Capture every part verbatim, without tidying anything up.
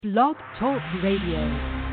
Blog Talk Radio.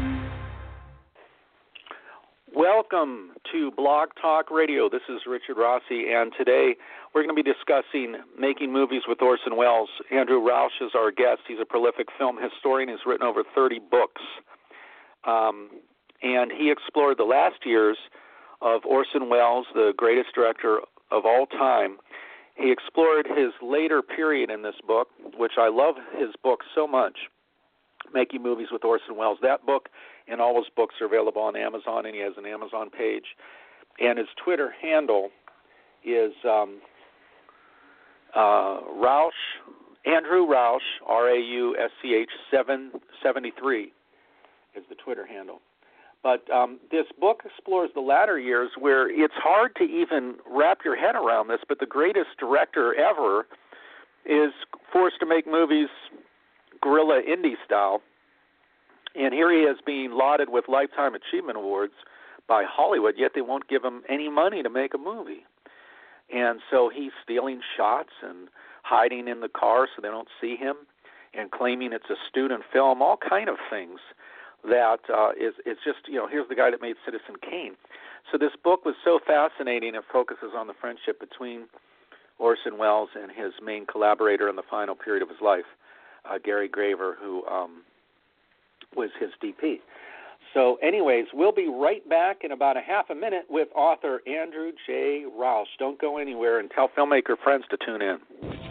Welcome to Blog Talk Radio. This is Richard Rossi, and today we're going to be discussing making movies with Orson Welles. Andrew Rausch is our guest. He's a prolific film historian. He's written over thirty books, um, and he explored the last years of Orson Welles, the greatest director of all time. He explored his later period in this book, which I love his book so much, Making Movies with Orson Welles. That book and all his books are available on Amazon, and he has an Amazon page. And his Twitter handle is um, uh, Rausch, Andrew Rausch, R A U S C H seven seventy-three is the Twitter handle. But um, this book explores the latter years where it's hard to even wrap your head around this, but the greatest director ever is forced to make movies guerrilla indie style. And here he is being lauded with Lifetime Achievement Awards by Hollywood, yet they won't give him any money to make a movie. And so he's stealing shots and hiding in the car so they don't see him and claiming it's a student film, all kind of things that uh, is, is just, you know, here's the guy that made Citizen Kane. So this book was so fascinating. It focuses on the friendship between Orson Welles and his main collaborator in the final period of his life, uh, Gary Graver, who um, was his D P. So anyways, we'll be right back in about a half a minute with author Andrew J. Rausch. Don't go anywhere, and tell filmmaker friends to tune in.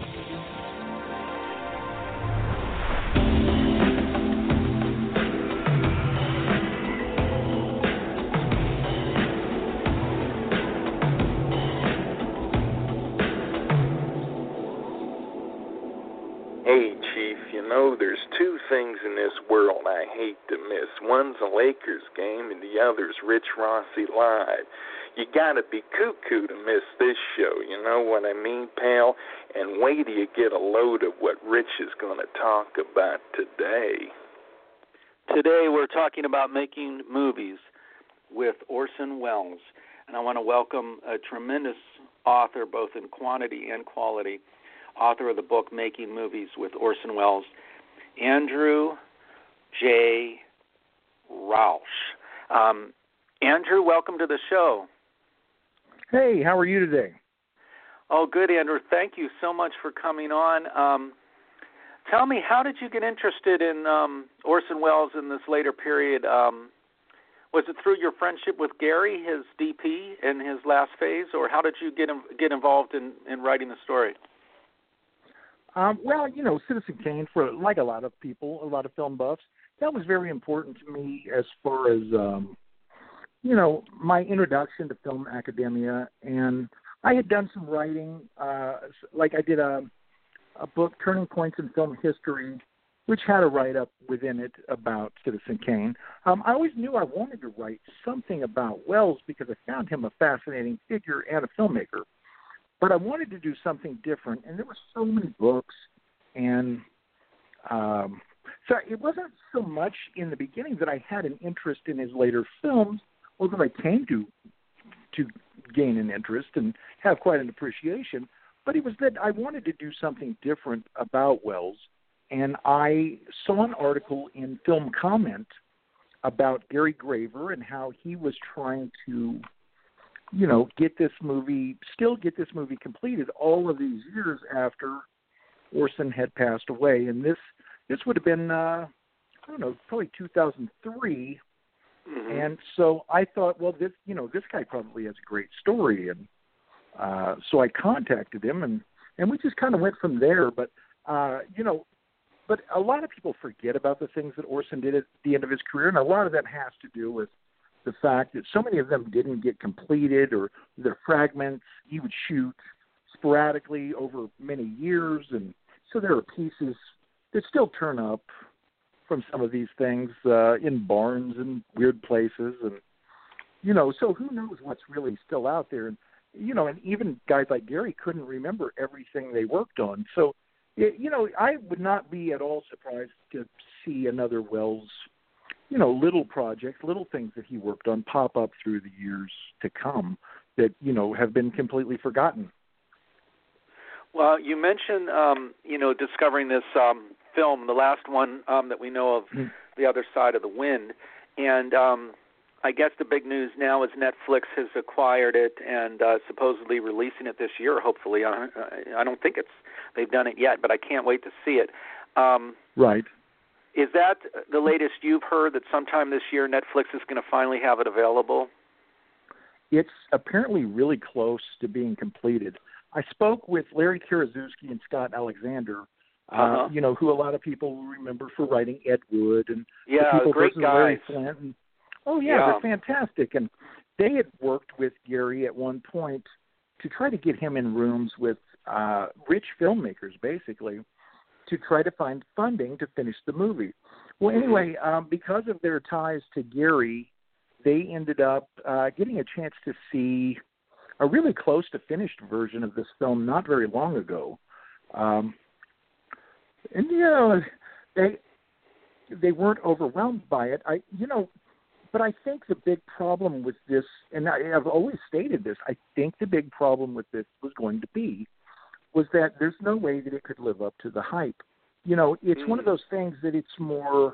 Hey, Chief, you know, there's two things in this world I hate to miss. One's a Lakers game, and the other's Rich Rossi Live. You gotta be cuckoo to miss this show, you know what I mean, pal? And wait till you get a load of what Rich is going to talk about today. Today we're talking about making movies with Orson Welles, and I want to welcome a tremendous author, both in quantity and quality, author of the book Making Movies with Orson Welles, Andrew J. Rausch. Um, Andrew, welcome to the show. Hey, how are you today? Oh, good, Andrew. Thank you so much for coming on. Um, tell me, how did you get interested in um, Orson Welles in this later period? Um, was it through your friendship with Gary, his D P, in his last phase, or how did you get in, get involved in, in writing the story? Um, well, you know, Citizen Kane, for like a lot of people, a lot of film buffs, that was very important to me as far as, um, you know, my introduction to film academia. And I had done some writing, uh, like I did a, a book, Turning Points in Film History, which had a write-up within it about Citizen Kane. Um, I always knew I wanted to write something about Welles because I found him a fascinating figure and a filmmaker. But I wanted to do something different, and there were so many books, and um, so it wasn't so much in the beginning that I had an interest in his later films, although I came to to gain an interest and have quite an appreciation, but it was that I wanted to do something different about Welles, and I saw an article in Film Comment about Gary Graver and how he was trying to you know, get this movie, still get this movie completed all of these years after Orson had passed away. And this this would have been, uh, I don't know, probably two thousand three. Mm-hmm. And so I thought, well, this, you know, this guy probably has a great story. And uh, so I contacted him, and, and we just kind of went from there. But, uh, you know, but a lot of people forget about the things that Orson did at the end of his career, and a lot of that has to do with the fact that so many of them didn't get completed, or they're fragments. He would shoot sporadically over many years, and so there are pieces that still turn up from some of these things uh, in barns and weird places, and you know, so who knows what's really still out there. And you know, and even guys like Gary couldn't remember everything they worked on. So, it, you know, I would not be at all surprised to see another Welles, you know, little projects, little things that he worked on pop up through the years to come that, you know, have been completely forgotten. Well, you mentioned, um, you know, discovering this um, film, the last one um, that we know of, mm-hmm. The Other Side of the Wind. And um, I guess the big news now is Netflix has acquired it and uh, supposedly releasing it this year, hopefully. I, I don't think it's they've done it yet, but I can't wait to see it. Um, right. Is that the latest you've heard, that sometime this year Netflix is going to finally have it available? It's apparently really close to being completed. I spoke with Larry Karaszewski and Scott Alexander, uh-huh. uh, you know, who a lot of people remember for writing Ed Wood and yeah, the People great versus guys. Larry Flint. And, oh, yeah, yeah, they're fantastic. And they had worked with Gary at one point to try to get him in rooms with uh, rich filmmakers, basically, to try to find funding to finish the movie. Well, anyway, um, because of their ties to Gary, they ended up uh, getting a chance to see a really close to finished version of this film not very long ago. Um, and, you know, they they weren't overwhelmed by it. I, you know, but I think the big problem with this, and I, I've always stated this, I think the big problem with this was going to be was that there's no way that it could live up to the hype. You know, it's mm-hmm. one of those things that it's more,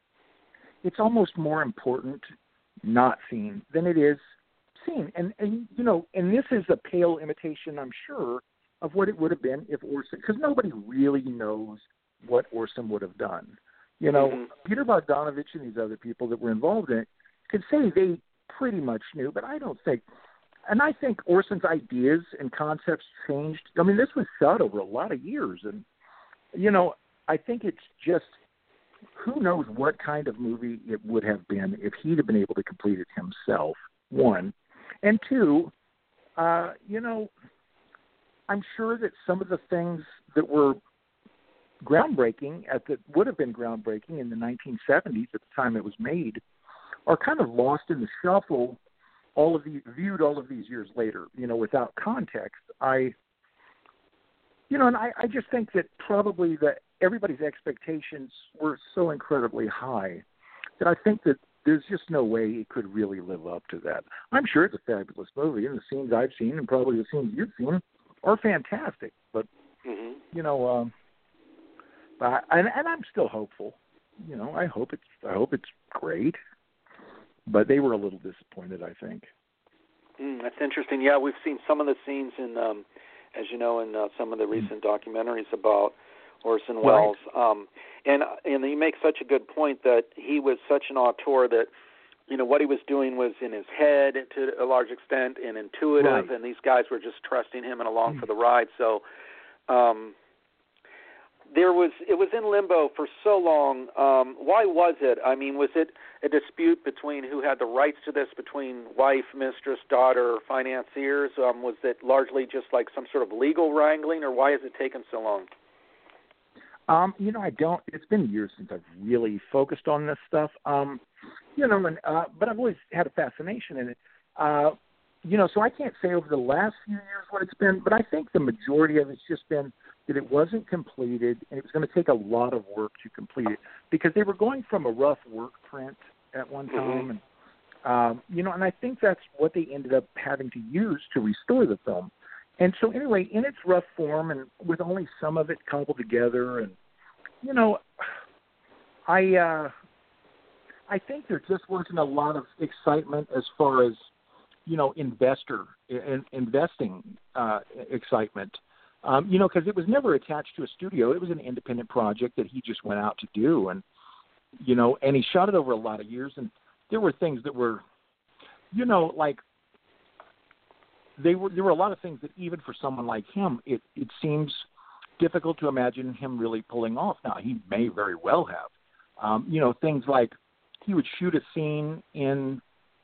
it's almost more important not seen than it is seen. And, and you know, and this is a pale imitation, I'm sure, of what it would have been if Orson, because nobody really knows what Orson would have done. You know, mm-hmm. Peter Bogdanovich and these other people that were involved in it could say they pretty much knew, but I don't think, and I think Orson's ideas and concepts changed. I mean, this was shot over a lot of years, and, you know, I think it's just, who knows what kind of movie it would have been if he'd have been able to complete it himself, one. And two, uh, you know, I'm sure that some of the things that were groundbreaking, at the, would have been groundbreaking in the nineteen seventies at the time it was made, are kind of lost in the shuffle all of the, viewed all of these years later, you know, without context. I, you know, and I, I just think that probably that everybody's expectations were so incredibly high that I think that there's just no way it could really live up to that. I'm sure it's a fabulous movie, and the scenes I've seen and probably the scenes you've seen are fantastic. But, mm-hmm. you know, um, I, and, and I'm still hopeful. You know, I hope it's I hope it's great. But they were a little disappointed, I think. Mm, that's interesting. Yeah, we've seen some of the scenes in, um, as you know, in uh, some of the recent mm. documentaries about Orson Welles. Right. Um, and and you make such a good point that he was such an auteur that, you know, what he was doing was in his head to a large extent and intuitive, right. and these guys were just trusting him and along mm. for the ride. So um, there was it was in limbo for so long. Um, why was it? I mean, was it a dispute between who had the rights to this, between wife, mistress, daughter, financiers? Um, was it largely just like some sort of legal wrangling, or why has it taken so long? Um, you know, I don't. It's been years since I've really focused on this stuff. Um, you know, and uh, but I've always had a fascination in it. Uh, you know, so I can't say over the last few years what it's been, but I think the majority of it's just been that it wasn't completed, and it was going to take a lot of work to complete it because they were going from a rough work print at one time, and um, you know, and I think that's what they ended up having to use to restore the film. And so anyway, in its rough form and with only some of it cobbled together, and, you know, I uh, I think there just wasn't a lot of excitement as far as, you know, investor, in, investing uh, excitement, um, you know, because it was never attached to a studio. It was an independent project that he just went out to do. And, you know, and he shot it over a lot of years. And there were things that were, you know, like, They were, there were a lot of things that even for someone like him, it, it seems difficult to imagine him really pulling off. Now, he may very well have. Um, you know, things like he would shoot a scene in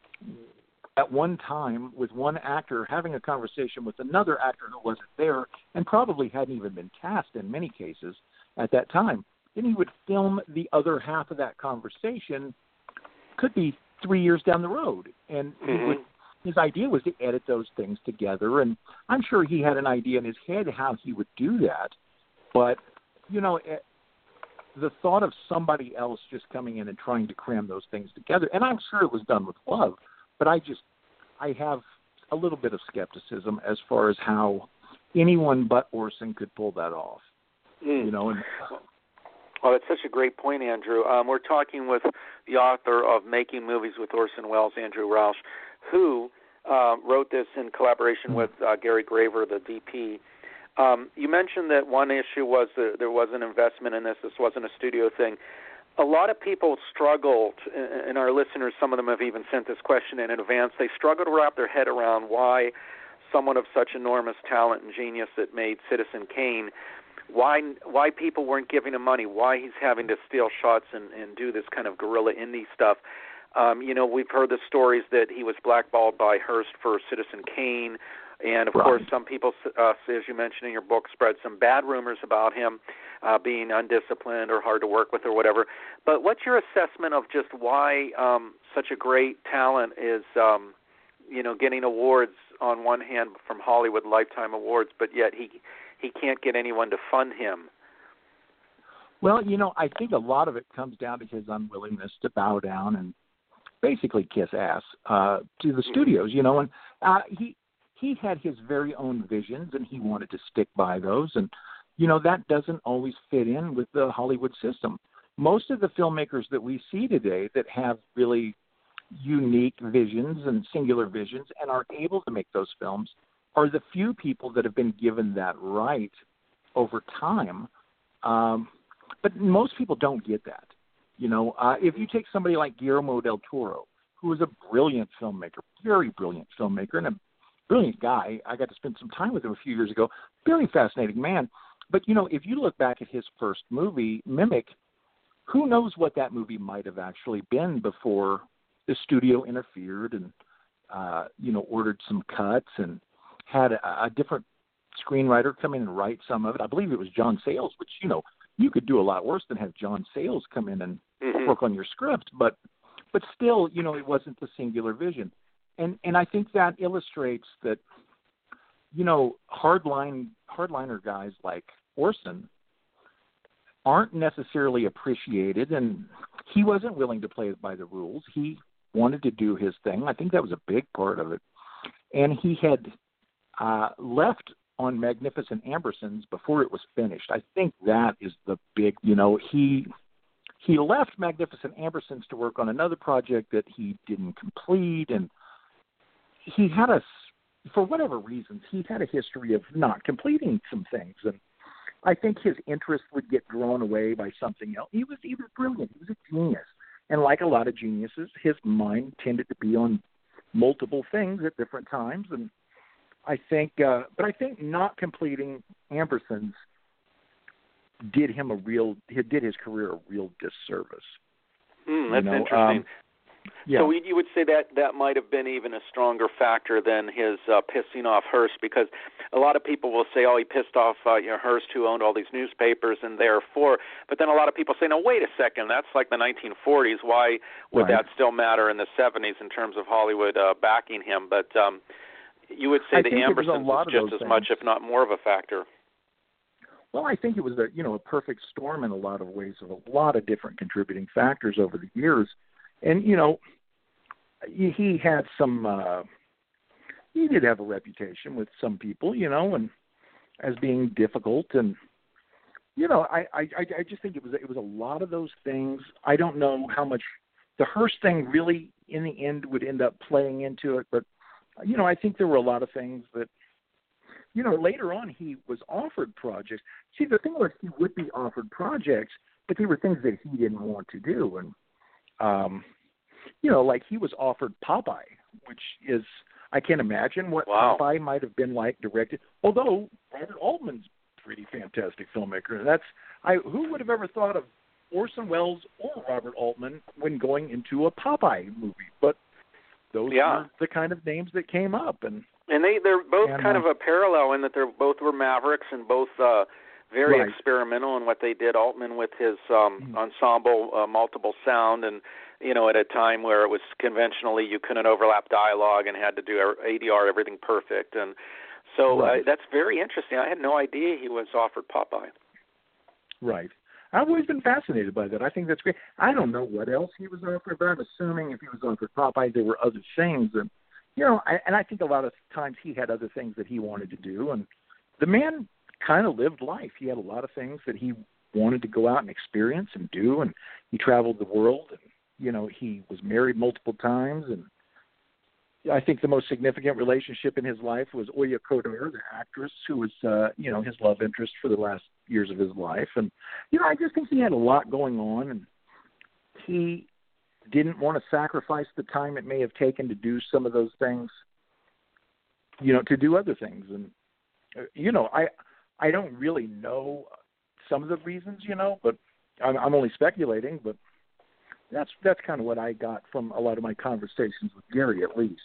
at one time with one actor having a conversation with another actor who wasn't there and probably hadn't even been cast in many cases at that time. Then he would film the other half of that conversation, could be three years down the road, and mm-hmm. he would. His idea was to edit those things together, and I'm sure he had an idea in his head how he would do that. But, you know, it, the thought of somebody else just coming in and trying to cram those things together, and I'm sure it was done with love, but I just, I have a little bit of skepticism as far as how anyone but Orson could pull that off. Mm. You know, and Oh, that's such a great point, Andrew. Um, we're talking with the author of Making Movies with Orson Welles, Andrew Rauch, who uh, wrote this in collaboration with uh, Gary Graver, the D P. Um, you mentioned that one issue was that there was an investment in this. This wasn't a studio thing. A lot of people struggled, and our listeners, some of them have even sent this question in advance, they struggle to wrap their head around why someone of such enormous talent and genius that made Citizen Kane, why why people weren't giving him money, why he's having to steal shots and, and do this kind of guerrilla indie stuff. Um, you know, we've heard the stories that he was blackballed by Hearst for Citizen Kane, and, of right. course, some people, uh, as you mentioned in your book, spread some bad rumors about him uh, being undisciplined or hard to work with or whatever. But what's your assessment of just why um, such a great talent is, um, you know, getting awards on one hand from Hollywood Lifetime Awards, but yet he he can't get anyone to fund him? Well, you know, I think a lot of it comes down to his unwillingness to bow down and basically kiss ass uh, to the studios, you know, and uh, he he had his very own visions and he wanted to stick by those. And, you know, that doesn't always fit in with the Hollywood system. Most of the filmmakers that we see today that have really unique visions and singular visions and are able to make those films are the few people that have been given that right over time. Um, but most people don't get that. You know, uh, if you take somebody like Guillermo del Toro, who is a brilliant filmmaker, very brilliant filmmaker, and a brilliant guy. I got to spend some time with him a few years ago. Very fascinating man. But, you know, if you look back at his first movie, Mimic, who knows what that movie might have actually been before the studio interfered and, uh, you know, ordered some cuts and had a, a different screenwriter come in and write some of it. I believe it was John Sayles, which, you know, you could do a lot worse than have John Sayles come in and mm-hmm. work on your script. But but still, you know, it wasn't the singular vision. And and I think that illustrates that, you know, hardline hardliner guys like Orson aren't necessarily appreciated, and he wasn't willing to play by the rules. He wanted to do his thing. I think that was a big part of it. And he had uh, left on Magnificent Ambersons before it was finished. I think that is the big, you know, he he left Magnificent Ambersons to work on another project that he didn't complete, and he had a, for whatever reasons, he had a history of not completing some things, and I think his interest would get drawn away by something else. He was he was brilliant. He was a genius, and like a lot of geniuses, his mind tended to be on multiple things at different times, and I think, uh, but I think not completing Ambersons did him a real, did his career a real disservice. Mm, that's you know? interesting. Um, yeah. So you would say that that might have been even a stronger factor than his uh, pissing off Hearst, because a lot of people will say, oh, he pissed off uh, you know, Hearst, who owned all these newspapers, and therefore, but then a lot of people say, no, wait a second, that's like the nineteen forties. Why would right. that still matter in the seventies in terms of Hollywood uh, backing him? But um, you would say I the Ambersons was just as things. much, if not more, of a factor. Well, I think it was a you know a perfect storm in a lot of ways of a lot of different contributing factors over the years, and you know he, he had some uh, he did have a reputation with some people, you know, and as being difficult, and you know I, I, I just think it was it was a lot of those things. I don't know how much the Hearst thing really in the end would end up playing into it, but you know I think there were a lot of things that. You know, later on he was offered projects. See, the thing was he would be offered projects, but they were things that he didn't want to do. And, um, you know, like he was offered Popeye, which is, I can't imagine what wow. Popeye might have been like directed. Although Robert Altman's a pretty fantastic filmmaker. And that's, I who would have ever thought of Orson Welles or Robert Altman when going into a Popeye movie? But those yeah. were the kind of names that came up. And, And they, they're both and, kind uh, of a parallel in that they're both were mavericks and both uh, very right. experimental in what they did. Altman with his um, mm-hmm. ensemble, uh, multiple sound, and, you know, at a time where it was conventionally you couldn't overlap dialogue and had to do A D R, everything perfect. And so right. uh, that's very interesting. I had no idea he was offered Popeye. Right. I've always been fascinated by that. I think that's great. I don't know what else he was offered, but I'm assuming if he was offered Popeye, there were other things. And, you know, I, and I think a lot of times he had other things that he wanted to do. And the man kind of lived life. He had a lot of things that he wanted to go out and experience and do, and he traveled the world, and, you know, he was married multiple times, and I think the most significant relationship in his life was Oya Kodar, the actress, who was, uh, you know, his love interest for the last years of his life. And, you know, I just think he had a lot going on, and he didn't want to sacrifice the time it may have taken to do some of those things, you know, to do other things. And, uh, you know, I I don't really know some of the reasons, you know, but I'm, I'm only speculating, but That's that's kind of what I got from a lot of my conversations with Gary, at least.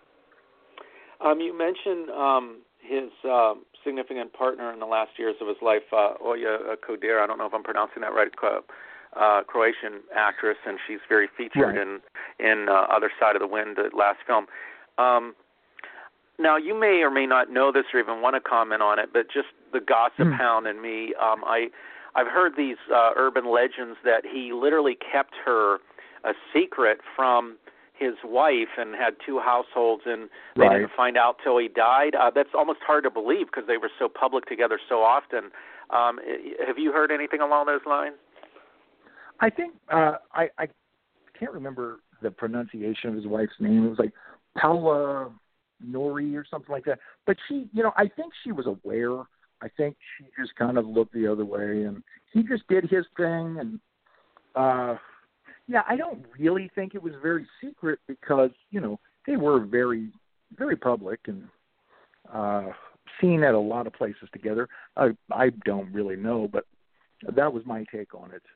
Um, you mentioned um, his uh, significant partner in the last years of his life, uh, Oya Kodar. I don't know if I'm pronouncing that right. Uh, Croatian actress, and she's very featured right. in in uh, Other Side of the Wind, the last film. Um, now, you may or may not know this or even want to comment on it, but just the gossip mm. hound in me, um, I. I've heard these uh, urban legends that he literally kept her a secret from his wife and had two households, and they right. didn't find out till he died. Uh, that's almost hard to believe because they were so public together so often. Um, have you heard anything along those lines? I think uh, I, I can't remember the pronunciation of his wife's name. It was like Paula Nori or something like that. But she, you know, I think she was aware. I think she just kind of looked the other way, and he just did his thing. And, uh, yeah, I don't really think it was very secret because, you know, they were very, very public and uh, seen at a lot of places together. I, I don't really know, but that was my take on it.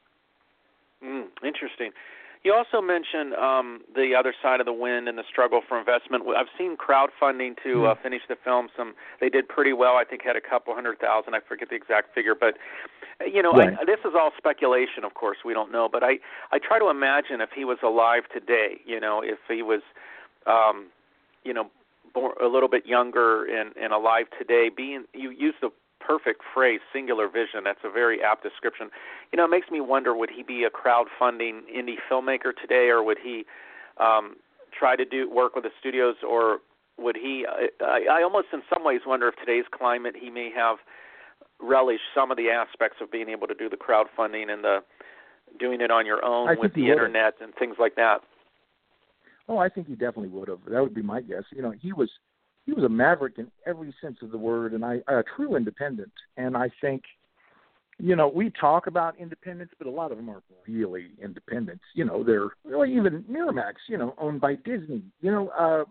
Mm, interesting. You also mentioned um, the Other Side of the Wind and the struggle for investment. I've seen crowdfunding to uh, finish the film. Some they did pretty well. I think had a couple hundred thousand. I forget the exact figure, but you know, right. I, this is all speculation. Of course, we don't know. But I, I try to imagine if he was alive today. You know, if he was, um, you know, born a little bit younger and, and alive today. Being you use the perfect phrase, singular vision. That's a very apt description. You know, it makes me wonder, would he be a crowdfunding indie filmmaker today, or would he um, try to do work with the studios, or would he, I, I almost in some ways wonder if today's climate he may have relished some of the aspects of being able to do the crowdfunding and the doing it on your own I with the internet and things like that. Oh, I think he definitely would have. That would be my guess. You know, he was He was a maverick in every sense of the word, and I, a true independent. And I think, you know, we talk about independence, but a lot of them aren't really independents. You know, they're really even Miramax, you know, owned by Disney. You know, uh,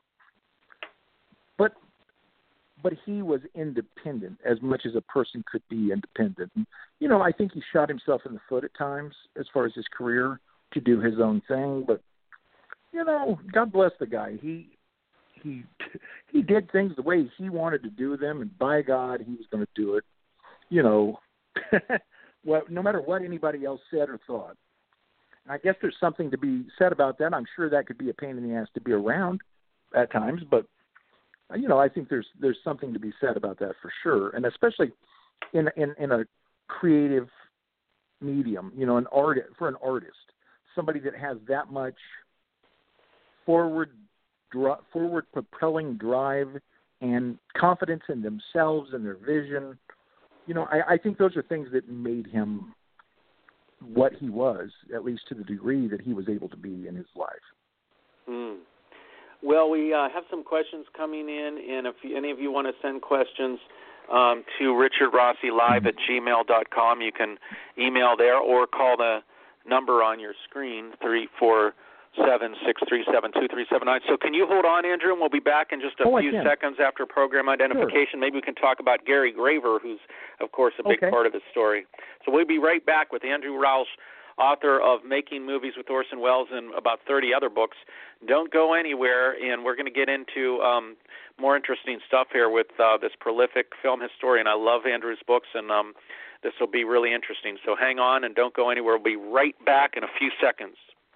but but he was independent as much as a person could be independent. And, you know, I think he shot himself in the foot at times as far as his career to do his own thing. But you know, God bless the guy. He. He he did things the way he wanted to do them, and by God, he was going to do it. You know, well, no matter what anybody else said or thought. I guess there's something to be said about that. I'm sure that could be a pain in the ass to be around at times, but you know, I think there's there's something to be said about that for sure, and especially in in in a creative medium. You know, an art for an artist, somebody that has that much forward. forward propelling drive and confidence in themselves and their vision. You know, I, I think those are things that made him what he was, at least to the degree that he was able to be in his life. Mm. Well, we uh, have some questions coming in, and if any of you want to send questions um, to Richard Rossi Live at gmail dot com, you can email there or call the number on your screen, three four seven six three seven two three seven nine. So can you hold on, Andrew, and we'll be back in just a oh, few seconds after program identification. Sure. Maybe we can talk about Gary Graver, who's, of course, a big okay. part of the story. So we'll be right back with Andrew Rausch, author of Making Movies with Orson Welles and about thirty other books. Don't go anywhere, and we're going to get into um, more interesting stuff here with uh, this prolific film historian. I love Andrew's books, and um, this will be really interesting. So hang on and don't go anywhere. We'll be right back in a few seconds.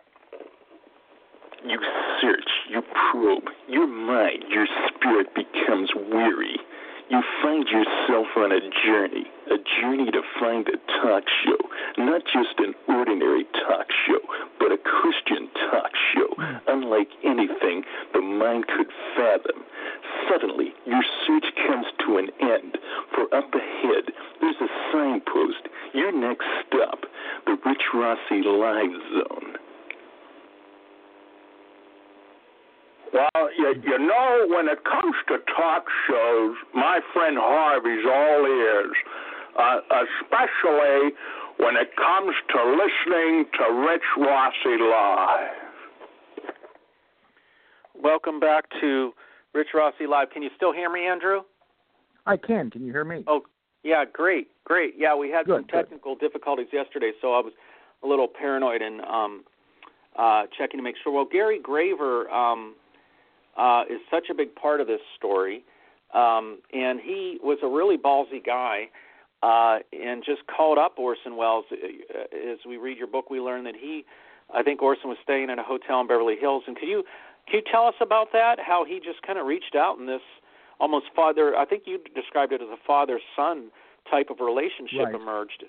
You search, you probe, your mind, your spirit becomes weary. You find yourself on a journey, a journey to find a talk show, not just an ordinary talk show, but a Christian talk show, unlike anything the mind could fathom. Suddenly, your search comes to an end, for up ahead, there's a signpost. Your next stop, the Rich Rossi Live Zone. Well, you, you know, when it comes to talk shows, my friend Harvey's all ears, uh, especially when it comes to listening to Rich Rossi Live. Welcome back to Rich Rossi Live. Can you still hear me, Andrew? I can. Can you hear me? Oh, yeah, great, great. Yeah, we had good, some technical good. difficulties yesterday, so I was a little paranoid and um, uh, checking to make sure. Well, Gary Graver um, uh, is such a big part of this story, um, and he was a really ballsy guy uh, and just called up Orson Welles. As we read your book, we learned that he, I think Orson was staying in a hotel in Beverly Hills. And could you, can you tell us about that, how he just kind of reached out in this almost father, I think you described it as a father-son type of relationship right. emerged.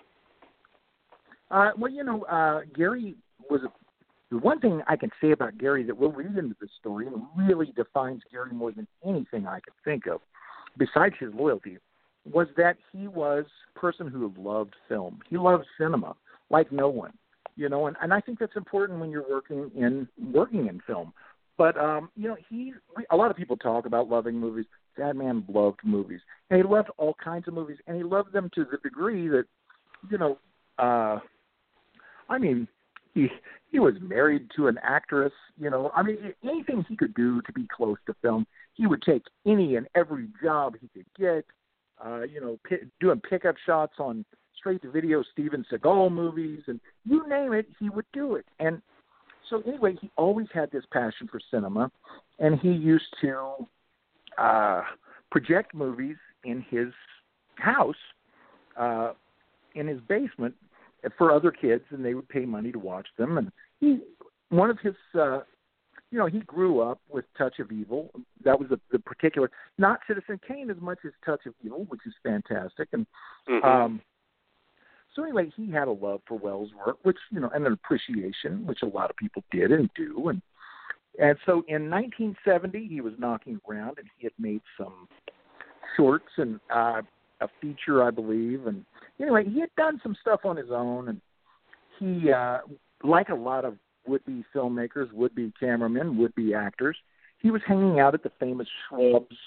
Uh, well, you know, uh, Gary was a, the one thing I can say about Gary that we'll read into the story and really defines Gary more than anything I could think of, besides his loyalty, was that he was a person who loved film. He loved cinema like no one, you know, and, and I think that's important when you're working in working in film. But, um, you know, he, a lot of people talk about loving movies. That man loved movies. And he loved all kinds of movies, and he loved them to the degree that, you know, uh, I mean, he he was married to an actress, you know. I mean, anything he could do to be close to film, he would take any and every job he could get, uh, you know, p- doing pickup shots on straight-to-video Steven Seagal movies, and you name it, he would do it. And so anyway, he always had this passion for cinema, and he used to uh, project movies in his house, uh, in his basement, for other kids, and they would pay money to watch them. And he, one of his, uh, you know, he grew up with Touch of Evil. That was the, the particular, not Citizen Kane as much as Touch of Evil, which is fantastic. And mm-hmm. um, so anyway, he had a love for Welles' work, which, you know, and an appreciation, which a lot of people did and do. And and so in nineteen seventy, he was knocking around, and he had made some shorts and uh, a feature, I believe. And anyway, he had done some stuff on his own, and he, uh, like a lot of would-be filmmakers, would-be cameramen, would-be actors, he was hanging out at the famous Schwab's,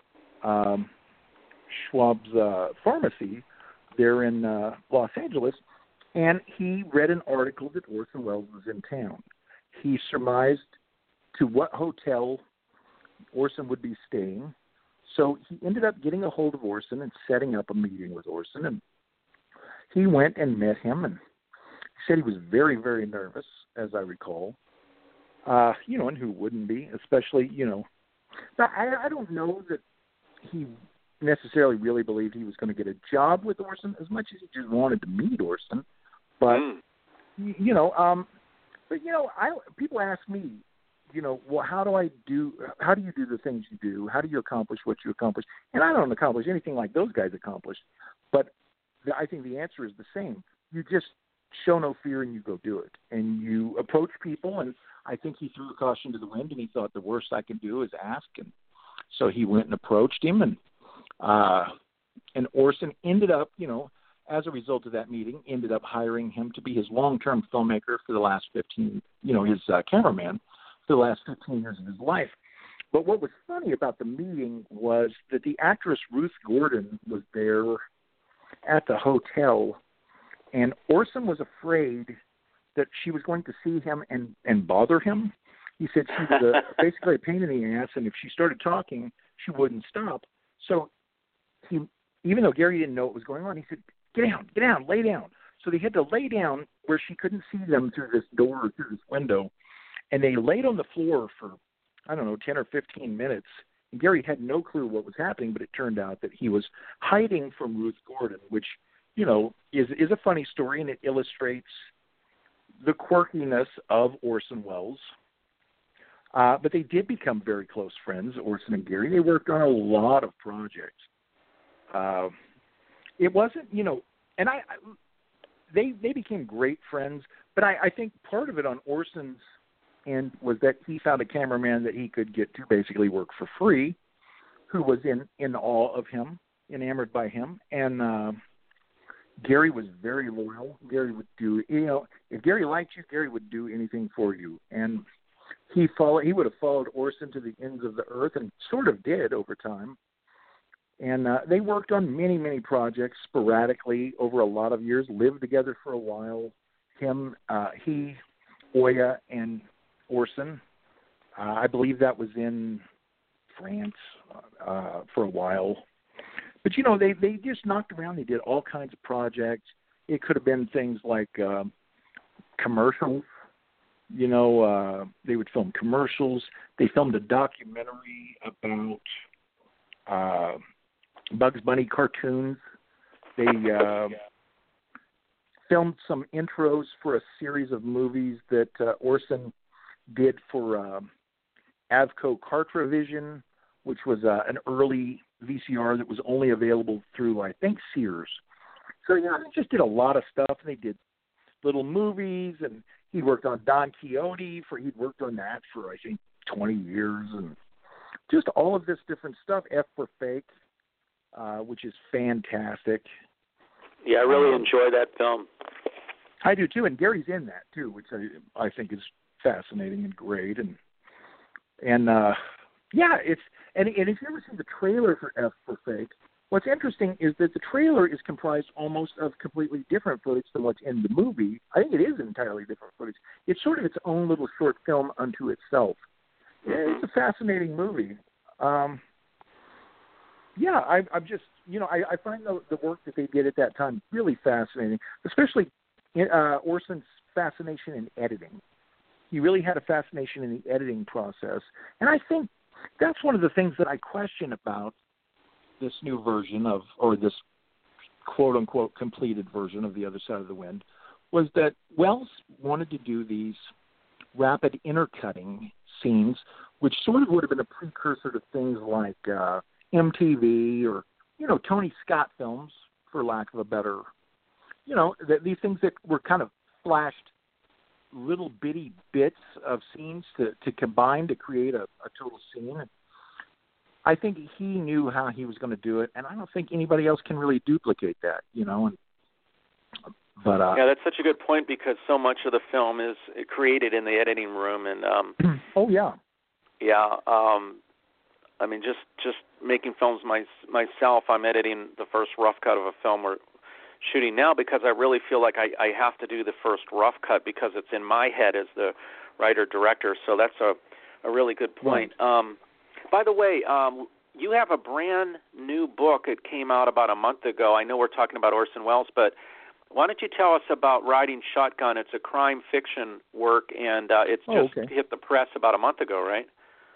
um, Schwab's uh, pharmacy there in uh, Los Angeles, and he read an article that Orson Welles was in town. He surmised to what hotel Orson would be staying, so he ended up getting a hold of Orson and setting up a meeting with Orson, and he went and met him, and he said he was very, very nervous, as I recall. Uh, you know, and who wouldn't be, especially, you know, I, I don't know that he necessarily really believed he was going to get a job with Orson as much as he just wanted to meet Orson. But, mm. you, you know, um, but, you know, I, people ask me, you know, well, how do I do, how do you do the things you do? How do you accomplish what you accomplish? And I don't accomplish anything like those guys accomplished. But the, I think the answer is the same. You just show no fear and you go do it. And you approach people, and I think he threw caution to the wind, and he thought the worst I can do is ask. And so he went and approached him, and uh, and Orson ended up, you know, as a result of that meeting, ended up hiring him to be his long-term filmmaker for the last fifteen, you know, his uh, cameraman for the last fifteen years of his life. But what was funny about the meeting was that the actress Ruth Gordon was there at the hotel, and Orson was afraid that she was going to see him and, and bother him. He said she was a, basically a pain in the ass, and if she started talking, she wouldn't stop. So he, even though Gary didn't know what was going on, he said, get down, get down, lay down. So they had to lay down where she couldn't see them through this door or through this window. And they laid on the floor for, I don't know, ten or fifteen minutes. And Gary had no clue what was happening, but it turned out that he was hiding from Ruth Gordon, which, you know, is is a funny story, and it illustrates the quirkiness of Orson Welles. Uh, but they did become very close friends, Orson and Gary. They worked on a lot of projects. Uh, it wasn't, you know, and I, I they they became great friends, but I, I think part of it on Orson's end was that he found a cameraman that he could get to basically work for free, who was in, in awe of him, enamored by him. And, uh, Gary was very loyal. Gary would do, you know, if Gary liked you, Gary would do anything for you. And he followed, he would have followed Orson to the ends of the earth, and sort of did over time. And uh, they worked on many, many projects sporadically over a lot of years, lived together for a while. Him, uh, he, Oya, and Orson. Uh, I believe that was in France uh, for a while. But, you know, they, they just knocked around. They did all kinds of projects. It could have been things like uh, commercials. You know, uh, they would film commercials. They filmed a documentary about uh, Bugs Bunny cartoons. They uh, filmed some intros for a series of movies that uh, Orson did for uh, Avco Cartravision, which was uh, an early V C R that was only available through, I think, Sears. So, yeah, they just did a lot of stuff. They did little movies, and he worked on Don Quixote. For He'd worked on that for, I think, twenty years, and just all of this different stuff. F for Fake, uh, which is fantastic. Yeah, I really um, enjoy that film. I do, too, and Gary's in that, too, which I, I think is fascinating and great. And, and uh, yeah, it's and, and if you ever see the trailer for F for Fake, what's interesting is that the trailer is comprised almost of completely different footage than what's in the movie. I think it is entirely different footage. It's sort of its own little short film unto itself. Yeah, it's a fascinating movie. Um, yeah, I, I'm just, you know, I, I find the, the work that they did at that time really fascinating, especially in, uh, Orson's fascination in editing. He really had a fascination in the editing process. And I think that's one of the things that I question about this new version of, or this quote-unquote completed version of The Other Side of the Wind, was that Wells wanted to do these rapid intercutting scenes, which sort of would have been a precursor to things like uh, M T V or, you know, Tony Scott films, for lack of a better, you know, th- these things that were kind of flashed little bitty bits of scenes to, to combine to create a, a total scene. I think he knew how he was going to do it, and I don't think anybody else can really duplicate that, you know. And, but uh, yeah, that's such a good point, because so much of the film is created in the editing room, and um, oh yeah, yeah. Um, I mean, just just making films my, myself. I'm editing the first rough cut of a film we're shooting now, because I really feel like I, I have to do the first rough cut because it's in my head as the writer director. So that's a a really good point. Right. Um, By the way, um, you have a brand new book. It came out about a month ago. I know we're talking about Orson Welles, but why don't you tell us about Riding Shotgun? It's a crime fiction work, and uh, it's oh, just okay. hit the press about a month ago, right?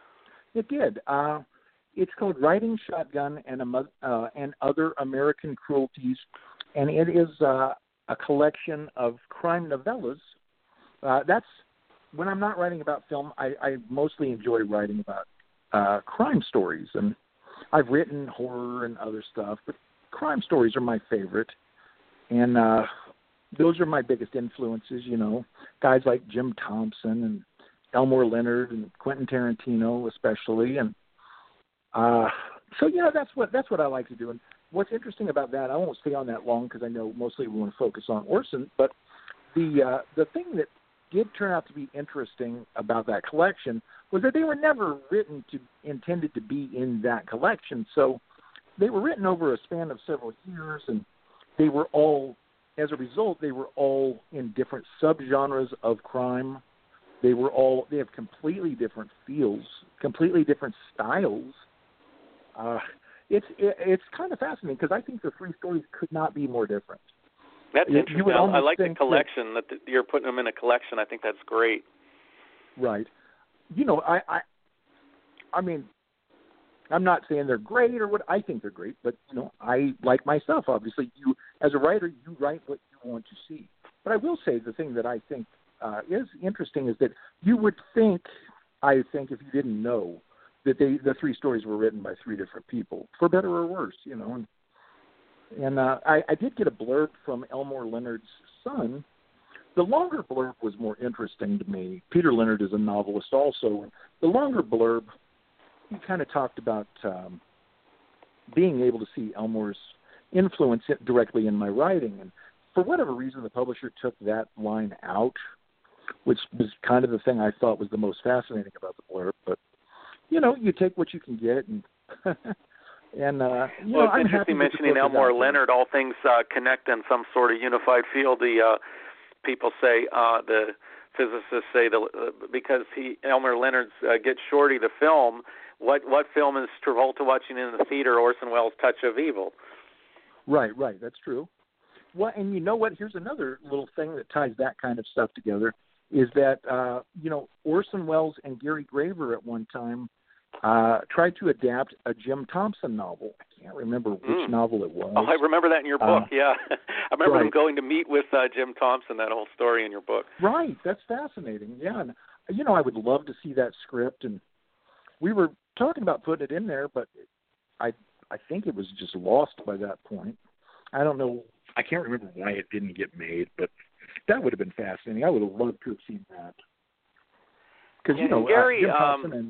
It did. Uh, it's called Riding Shotgun and, a, uh, and Other American Cruelties, and it is uh, a collection of crime novellas. Uh, that's when I'm not writing about film, I, I mostly enjoy writing about Uh, crime stories, and I've written horror and other stuff, but crime stories are my favorite, and uh, those are my biggest influences. You know, guys like Jim Thompson and Elmore Leonard and Quentin Tarantino, especially, and uh, so yeah, that's what that's what I like to do. And what's interesting about that, I won't stay on that long because I know mostly we want to focus on Orson, but the uh, the thing that did turn out to be interesting about that collection was that they were never written to intended to be in that collection. So they were written over a span of several years, and they were all, as a result, they were all in different subgenres of crime. They were all, they have completely different feels, completely different styles. Uh, it's it, it's kind of fascinating because I think the three stories could not be more different. That's You- interesting. you would I almost like the think that- collection that, that you're putting them in a collection. I think that's great. Right. You know, I, I, I mean, I'm not saying they're great or what. I think they're great, but you know, I like myself. Obviously, you as a writer, you write what you want to see. But I will say the thing that I think uh, is interesting is that you would think, I think, if you didn't know that they the three stories were written by three different people, for better or worse, you know. And, and uh, I, I did get a blurb from Elmore Leonard's son. The longer blurb was more interesting to me. Peter Leonard is a novelist also. The longer blurb, he kind of talked about um, being able to see Elmore's influence it directly in my writing. And for whatever reason, the publisher took that line out, which was kind of the thing I thought was the most fascinating about the blurb. But, you know, you take what you can get. And, and uh, you well, know, it's I'm interesting happy mentioning Elmore Leonard. All things uh, connect in some sort of unified field. The uh, people say, uh, the physicists say, the, uh, because he Elmore Leonard's uh, Get Shorty, the film, what, what film is Travolta watching in the theater? Orson Welles' Touch of Evil. Right, right. That's true. Well, and you know what? Here's another little thing that ties that kind of stuff together is that, uh, you know, Orson Welles and Gary Graver at one time uh, tried to adapt a Jim Thompson novel. I can't remember which mm. novel it was. Oh, I remember that in your book, uh, yeah. I remember right. him going to meet with uh, Jim Thompson, that whole story in your book. Right. That's fascinating, yeah. And, you know, I would love to see that script, and we were talking about putting it in there, but I I think it was just lost by that point. I don't know. I can't remember why it didn't get made, but that would have been fascinating. I would have loved to have seen that. Because, you know, Gary, uh, Jim Thompson um, and...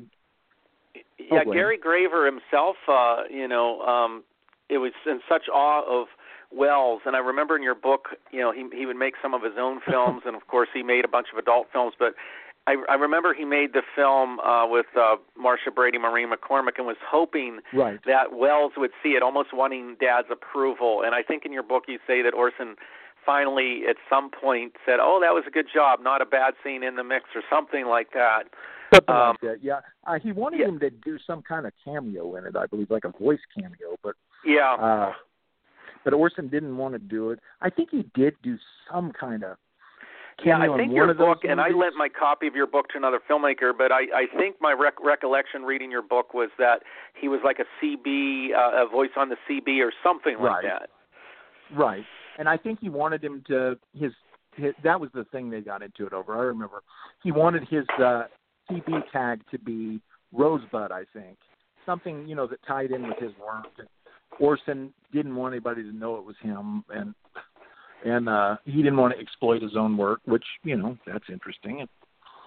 Yeah, oh, Gary Graver himself, uh, you know, um, it was in such awe of Wells. And I remember in your book, you know, he he would make some of his own films, and, of course, he made a bunch of adult films. But I, I remember he made the film uh, with uh, Marcia Brady, Maureen McCormick, and was hoping right. that Wells would see it, almost wanting Dad's approval. And I think in your book you say that Orson finally at some point said, oh, that was a good job, not a bad scene in the mix, or something like that. Something um, like that, yeah. Uh, he wanted yeah. him to do some kind of cameo in it, I believe, like a voice cameo. But yeah, uh, but Orson didn't want to do it. I think he did do some kind of cameo yeah, I think in your one of book, those and I movies. lent my copy of your book to another filmmaker, but I, I think my rec- recollection reading your book was that he was like a C B, uh, a voice on the C B or something like right. that. Right. And I think he wanted him to, his, his, that was the thing they got into it over. I remember he wanted his uh, C B tag to be Rosebud, I think. Something, you know, that tied in with his work. And Orson didn't want anybody to know it was him, and and uh, he didn't want to exploit his own work, which, you know, that's interesting. And,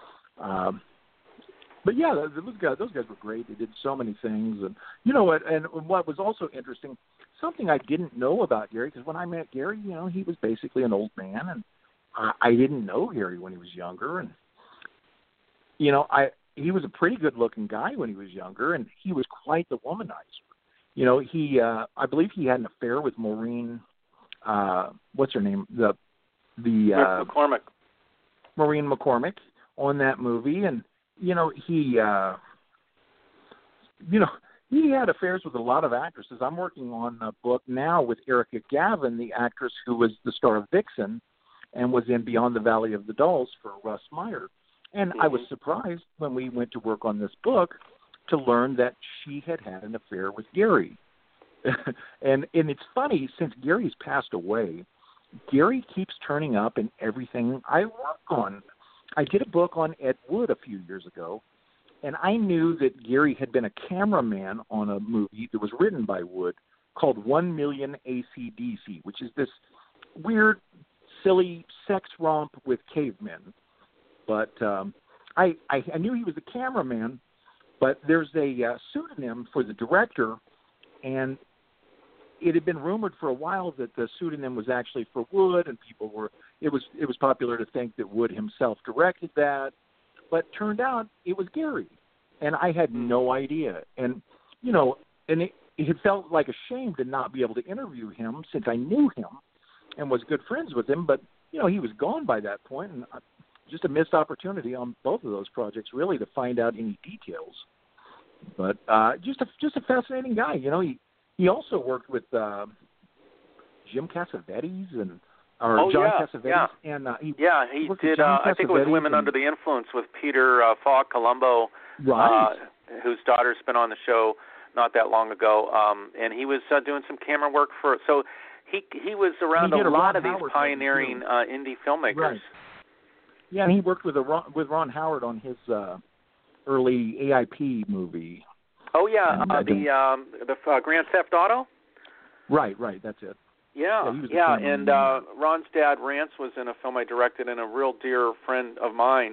um, but yeah, those guys, those guys were great. They did so many things, and you know what? And what was also interesting, something I didn't know about Gary, because when I met Gary, you know, he was basically an old man, and I, I didn't know Gary when he was younger, and you know, I he was a pretty good-looking guy when he was younger, and he was quite the womanizer. You know, he uh, I believe he had an affair with Maureen. Uh, what's her name? The the uh, McCormick. Maureen McCormick on that movie, and you know he uh, you know he had affairs with a lot of actresses. I'm working on a book now with Erica Gavin, the actress who was the star of Vixen and was in Beyond the Valley of the Dolls for Russ Meyer. And Mm-hmm. I was surprised when we went to work on this book to learn that she had had an affair with Gary. and and it's funny, since Gary's passed away, Gary keeps turning up in everything I work on. I did a book on Ed Wood a few years ago, and I knew that Gary had been a cameraman on a movie that was written by Wood called One Million A C D C, which is this weird, silly sex romp with cavemen. But um, I, I I knew he was a cameraman, but there's a uh, pseudonym for the director, and it had been rumored for a while that the pseudonym was actually for Wood, and people were it was it was popular to think that Wood himself directed that, but turned out it was Gary, and I had no idea. And you know, and it, it felt like a shame to not be able to interview him since I knew him and was good friends with him, but you know, he was gone by that point, and just a missed opportunity on both of those projects, really, to find out any details. But uh, just a just a fascinating guy. You know, he he also worked with uh, Jim Cassavetes and or oh, John yeah, Cassavetes, yeah. and uh, he yeah he worked with did. John Uh, I think it was Cassavetes Women and, Under the Influence with Peter uh, Falk Colombo, right? Uh, whose daughter's been on the show not that long ago, um, and he was uh, doing some camera work for. So he he was around he a a lot Ron of these Howard pioneering uh, indie filmmakers. Right. Yeah, and he worked with a Ron, with Ron Howard on his uh, early A I P movie. Oh yeah, and, uh, uh, the um, the uh, Grand Theft Auto. Right, right, that's it. Yeah, yeah, he was the yeah, cameraman. and uh, Ron's dad, Rance, was in a film I directed, and a real dear friend of mine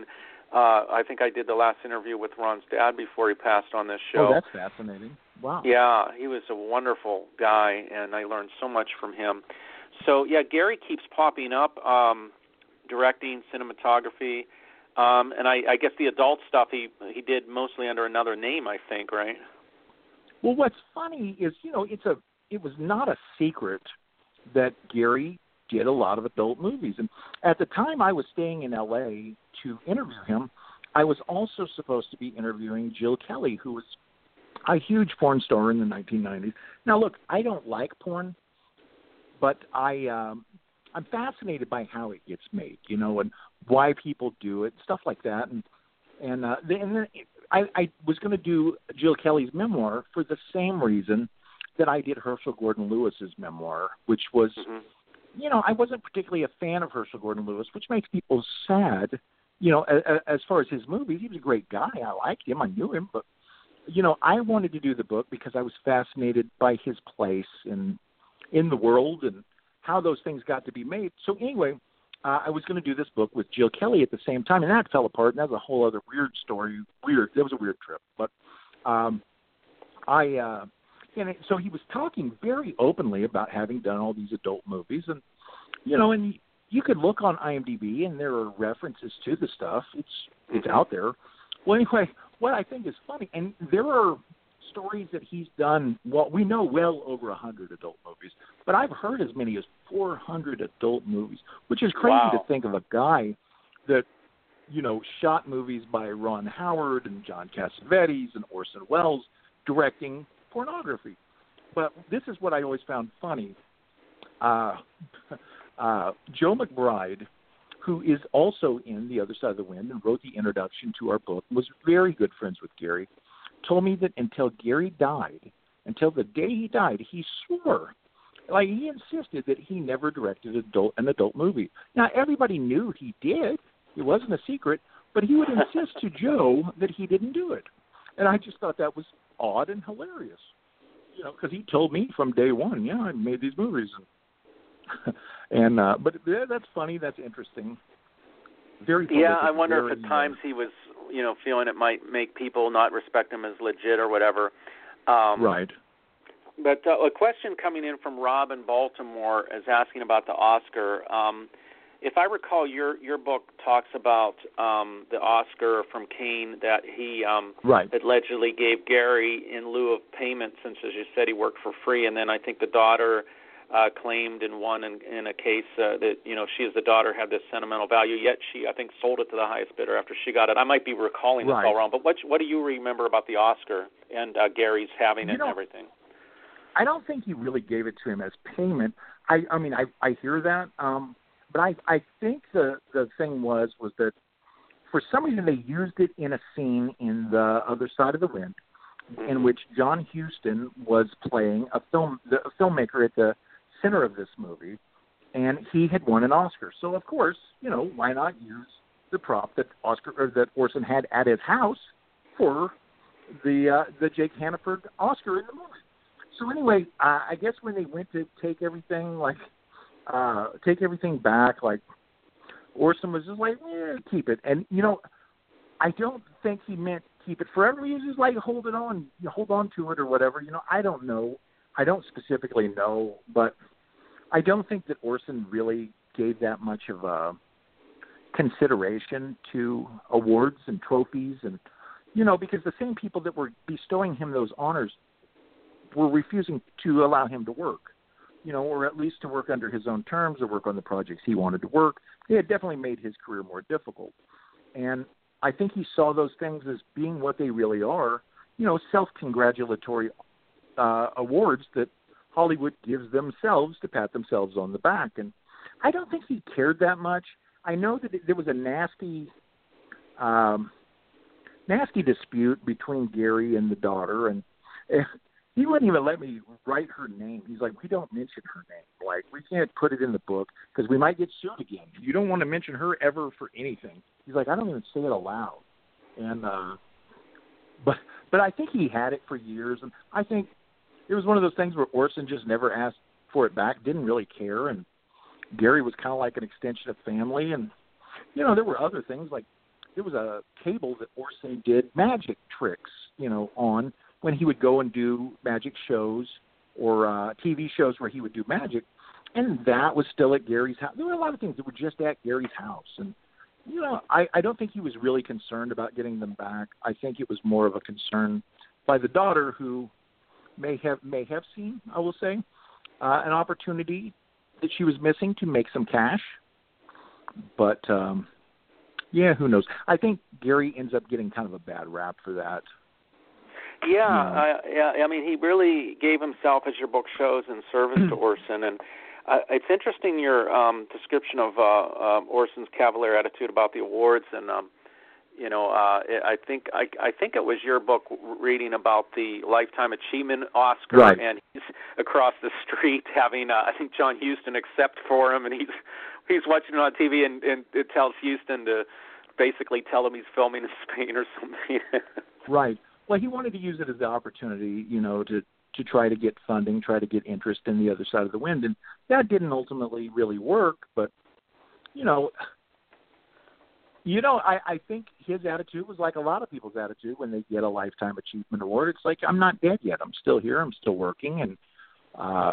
Uh, I think I did the last interview with Ron's dad before he passed on this show. Oh, that's fascinating. Wow. Yeah, he was a wonderful guy, and I learned so much from him. So, yeah, Gary keeps popping up, um, directing, cinematography, um, and I, I guess the adult stuff he he did mostly under another name, I think, right? Well, what's funny is, you know, it's a it was not a secret that Gary did a lot of adult movies. And at the time I was staying in L A to interview him, I was also supposed to be interviewing Jill Kelly, who was a huge porn star in the nineteen nineties. Now, look, I don't like porn, but I, um, I'm fascinated by how it gets made, you know, and why people do it, stuff like that. And, and, uh, and then I, I was going to do Jill Kelly's memoir for the same reason that I did Herschel Gordon Lewis's memoir, which was, mm-hmm. you know, I wasn't particularly a fan of Herschel Gordon Lewis, which makes people sad. You know, as, as far as his movies, he was a great guy. I liked him. I knew him. But, you know, I wanted to do the book because I was fascinated by his place in in the world and how those things got to be made. So anyway, uh, I was going to do this book with Jill Kelly at the same time, and that fell apart, and that was a whole other weird story. Weird. That was a weird trip. But um, I uh, – and so he was talking very openly about having done all these adult movies. And, you know, and you could look on IMDb, and there are references to the stuff. It's it's out there. Well, anyway, what I think is funny, and there are stories that he's done, well, we know well over one hundred adult movies, but I've heard as many as four hundred adult movies, which is crazy wow. to think of a guy that, you know, shot movies by Ron Howard and John Cassavetes and Orson Welles directing pornography. But this is what I always found funny. Uh, uh, Joe McBride, who is also in The Other Side of the Wind and wrote the introduction to our book, was very good friends with Gary, told me that until Gary died, until the day he died, he swore, like he insisted that he never directed adult, an adult movie. Now, everybody knew he did. It wasn't a secret, but he would insist to Joe that he didn't do it. And I just thought that was odd and hilarious, you know, because he told me from day one, yeah, I made these movies. And, and uh, but yeah, that's funny. That's interesting. Very prolific, yeah, I wonder very, if at times he was, you know, feeling it might make people not respect him as legit or whatever. Um, right. But uh, a question coming in from Rob in Baltimore is asking about the Oscar. Um, if I recall, your your book talks about um, the Oscar from Kane that he um, right. allegedly gave Gary in lieu of payment, since, as you said, he worked for free. And then I think the daughter uh, claimed and won in, in a case uh, that, you know, she as the daughter had this sentimental value, yet she, I think, sold it to the highest bidder after she got it. I might be recalling this right. all wrong, but what what do you remember about the Oscar and uh, Gary's having you it know, and everything? I don't think he really gave it to him as payment. I, I mean, I, I hear that, um, but I, I think the, the thing was was that for some reason they used it in a scene in The Other Side of the Wind, mm-hmm. in which John Huston was playing a film, the a filmmaker at the center of this movie, and he had won an Oscar. So of course, you know, why not use the prop that Oscar or that Orson had at his house for the uh, the Jake Hannaford Oscar in the movie? So anyway, uh, I guess when they went to take everything, like, uh, take everything back, like, Orson was just like, eh, keep it. And, you know, I don't think he meant keep it forever. He was just like, hold it on, hold on to it or whatever. You know, I don't know. I don't specifically know, but I don't think that Orson really gave that much of a consideration to awards and trophies. And, you know, because the same people that were bestowing him those honors were refusing to allow him to work, you know, or at least to work under his own terms or work on the projects he wanted to work. They had definitely made his career more difficult. And I think he saw those things as being what they really are, you know, self-congratulatory uh, awards that Hollywood gives themselves to pat themselves on the back. And I don't think he cared that much. I know that there was a nasty, um, nasty dispute between Gary and the daughter, and uh, he wouldn't even let me write her name. He's like, we don't mention her name. Like, we can't put it in the book because we might get sued again. You don't want to mention her ever for anything. He's like, I don't even say it aloud. And uh, but but I think he had it for years, and I think it was one of those things where Orson just never asked for it back, didn't really care, and Gary was kind of like an extension of family. And you know, there were other things like there was a cable that Orson did magic tricks, you know, on when he would go and do magic shows or uh, T V shows where he would do magic, and that was still at Gary's house. There were a lot of things that were just at Gary's house, and you know, I, I don't think he was really concerned about getting them back. I think it was more of a concern by the daughter, who may have may have seen, I will say, uh, an opportunity that she was missing to make some cash. But um, yeah, who knows? I think Gary ends up getting kind of a bad rap for that. Yeah, you know. I, yeah. I mean, he really gave himself, as your book shows, in service to Orson, and uh, it's interesting your um, description of uh, um, Orson's cavalier attitude about the awards, and um, you know, uh, I think I, I think it was your book reading about the Lifetime Achievement Oscar, right. And he's across the street having uh, I think John Huston accept for him, and he's he's watching it on T V, and, and it tells Huston to basically tell him he's filming in Spain or something. Right. Well, he wanted to use it as the opportunity, you know, to, to try to get funding, try to get interest in the other side of the wind. And that didn't ultimately really work. But, you know, you know, I, I think his attitude was like a lot of people's attitude when they get a Lifetime Achievement Award. It's like, I'm not dead yet. I'm still here. I'm still working. And, uh,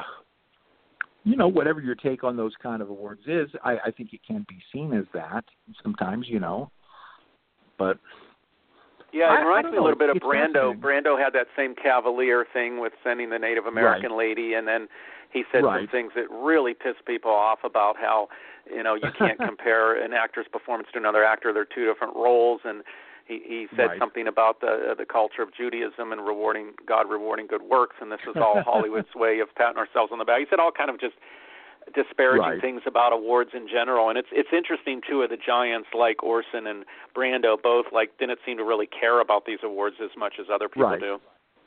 you know, whatever your take on those kind of awards is, I, I think it can be seen as that sometimes, you know. But... Yeah, it reminds me a little bit of it's Brando. Brando had that same cavalier thing with sending the Native American right. lady, and then he said right. some things that really pissed people off about how, you know, you can't compare an actor's performance to another actor. They're two different roles, and he, he said right. something about the uh, the culture of Judaism and rewarding God rewarding good works, and this is all Hollywood's way of patting ourselves on the back. He said all kind of just disparaging right. things about awards in general, and it's it's interesting too of the giants like Orson and Brando both like didn't seem to really care about these awards as much as other people right. do.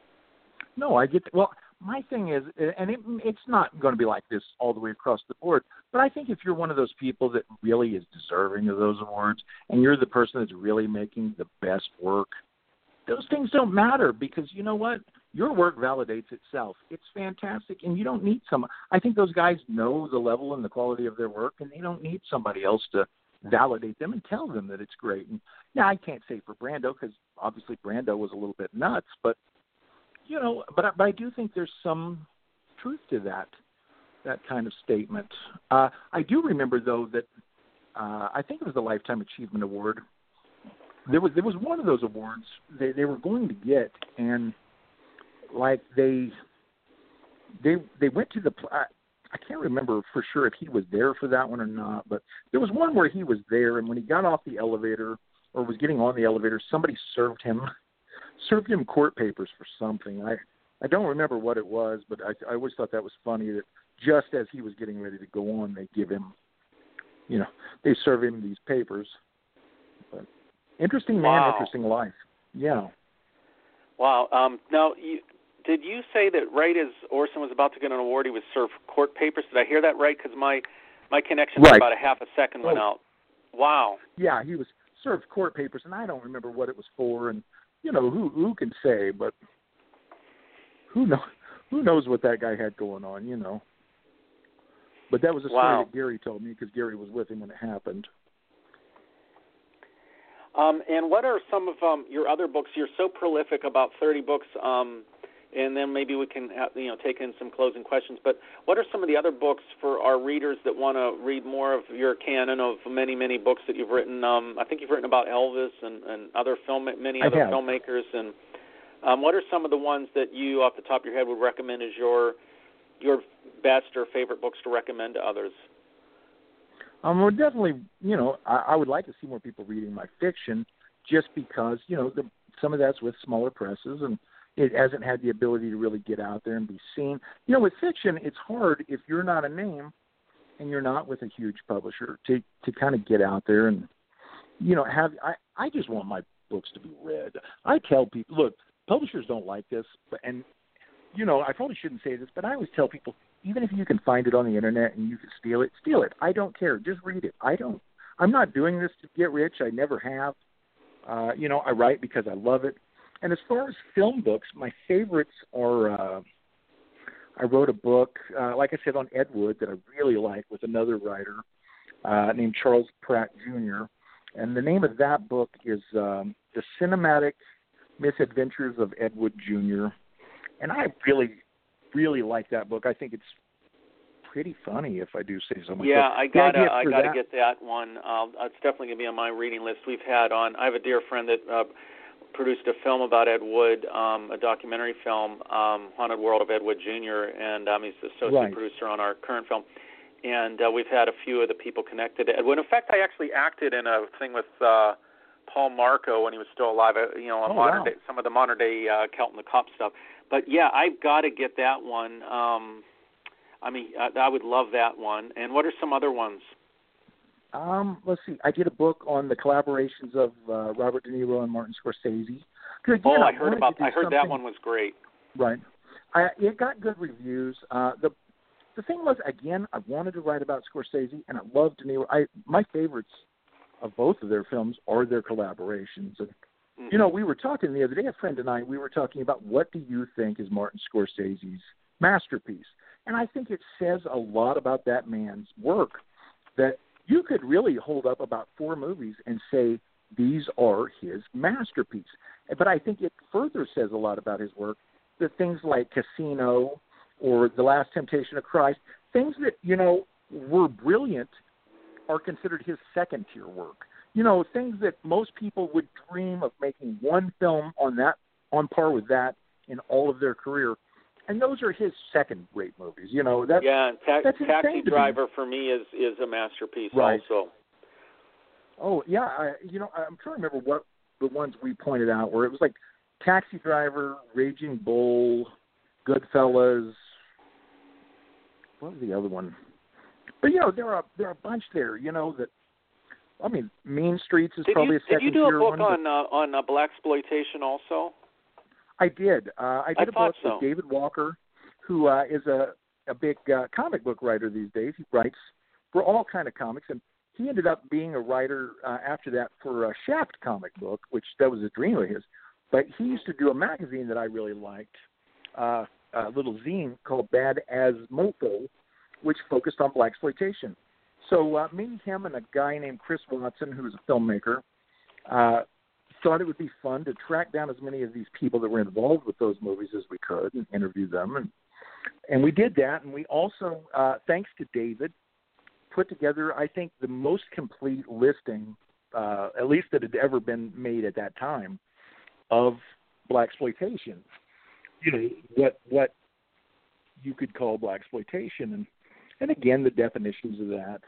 No, I get well. My thing is, and it, it's not going to be like this all the way across the board, but I think if you're one of those people that really is deserving of those awards, and you're the person that's really making the best work, those things don't matter, because you know what? Your work validates itself. It's fantastic, and you don't need some. I think those guys know the level and the quality of their work, and they don't need somebody else to validate them and tell them that it's great. And now I can't say for Brando, because obviously Brando was a little bit nuts, but you know, but I, but I do think there's some truth to that that kind of statement. Uh, I do remember though that uh, I think it was the Lifetime Achievement Award. There was there was one of those awards they they were going to get, and like they they they went to the I, I can't remember for sure if he was there for that one or not, but there was one where he was there, and when he got off the elevator or was getting on the elevator, somebody served him served him court papers for something. I I don't remember what it was, but I I always thought that was funny that just as he was getting ready to go on, they give him, you know, they serve him these papers. But interesting man, wow. interesting life. Yeah. Wow. Um, now, you, did you say that right as Orson was about to get an award, he was served court papers? Did I hear that right? Because my, my connection right. for about a half a second went oh. out. Wow. Yeah, he was served court papers, and I don't remember what it was for, and, you know, who who can say, but who, know, who knows what that guy had going on, you know. But that was a story wow. that Gary told me, because Gary was with him when it happened. Um, and what are some of um, your other books? You're so prolific, about thirty books, um, and then maybe we can have, you know, take in some closing questions. But what are some of the other books for our readers that want to read more of your canon of many, many books that you've written? Um, I think you've written about Elvis and, and other film, many other filmmakers. And um, what are some of the ones that you, off the top of your head, would recommend as your your best or favorite books to recommend to others? Um, well, definitely, you know, I, I would like to see more people reading my fiction, just because, you know, the, some of that's with smaller presses, and it hasn't had the ability to really get out there and be seen. You know, with fiction, it's hard if you're not a name and you're not with a huge publisher to, to kind of get out there and, you know, have, I, I just want my books to be read. I tell people, look, publishers don't like this, but, and, you know, I probably shouldn't say this, but I always tell people, even if you can find it on the internet and you can steal it, steal it. I don't care. Just read it. I don't, I'm not doing this to get rich. I never have. Uh, you know, I write because I love it. And as far as film books, my favorites are, uh, I wrote a book, uh, like I said, on Ed Wood that I really like with another writer uh, named Charles Pratt Junior And the name of that book is um, The Cinematic Misadventures of Ed Wood Junior And I really, really like that book. I think it's pretty funny, if I do say so myself. Yeah, I gotta, I gotta that, get that one. Uh, it's definitely gonna be on my reading list. We've had on. I have a dear friend that uh, produced a film about Ed Wood, um, a documentary film, um, Haunted World of Ed Wood Junior, and um, he's the associate right. producer on our current film. And uh, we've had a few of the people connected to Ed Wood. In fact, I actually acted in a thing with uh, Paul Marco when he was still alive. Uh, you know, a oh, modern wow. day, some of the modern day uh, Kelton the Cop stuff. But yeah, I've got to get that one. Um, I mean, I, I would love that one. And what are some other ones? Um, let's see. I did a book on the collaborations of uh, Robert De Niro and Martin Scorsese. Again, oh, I I heard about. I heard something... that one was great. Right. I, it got good reviews. Uh, the the thing was, again, I wanted to write about Scorsese, and I love De Niro. I my favorites of both of their films are their collaborations. And mm-hmm. you know, we were talking the other day, a friend and I. We were talking about what do you think is Martin Scorsese's masterpiece. And I think it says a lot about that man's work that you could really hold up about four movies and say these are his masterpiece. But I think it further says a lot about his work that things like Casino or The Last Temptation of Christ, things that, you know, were brilliant are considered his second-tier work. You know, things that most people would dream of making one film on that, on par with that in all of their career. And those are his second-rate movies. You know, that's, yeah, ta- that's Taxi Driver me. for me is, is a masterpiece right. also. Oh, yeah. I, you know, I'm trying to remember what the ones we pointed out were. It was like Taxi Driver, Raging Bull, Goodfellas. What was the other one? But, you know, there are there are a bunch there, you know, that, I mean, Mean Streets is did probably you, a second tier one. Did you do a book one, on uh, on uh, blaxploitation also? I did. Uh, I did I a book thought so. with David Walker, who uh, is a, a big uh, comic book writer these days. He writes for all kind of comics, and he ended up being a writer uh, after that for a Shaft comic book, which that was a dream of his. But he used to do a magazine that I really liked, uh, a little zine called Bad as Mofo, which focused on blaxploitation. So uh, me, him, and a guy named Chris Watson, who's a filmmaker, uh, thought it would be fun to track down as many of these people that were involved with those movies as we could and interview them. And, and we did that. And we also, uh, thanks to David, put together, I think, the most complete listing, uh, at least that had ever been made at that time, of blaxploitation. You know, what what you could call blaxploitation. And, and again, the definitions of that,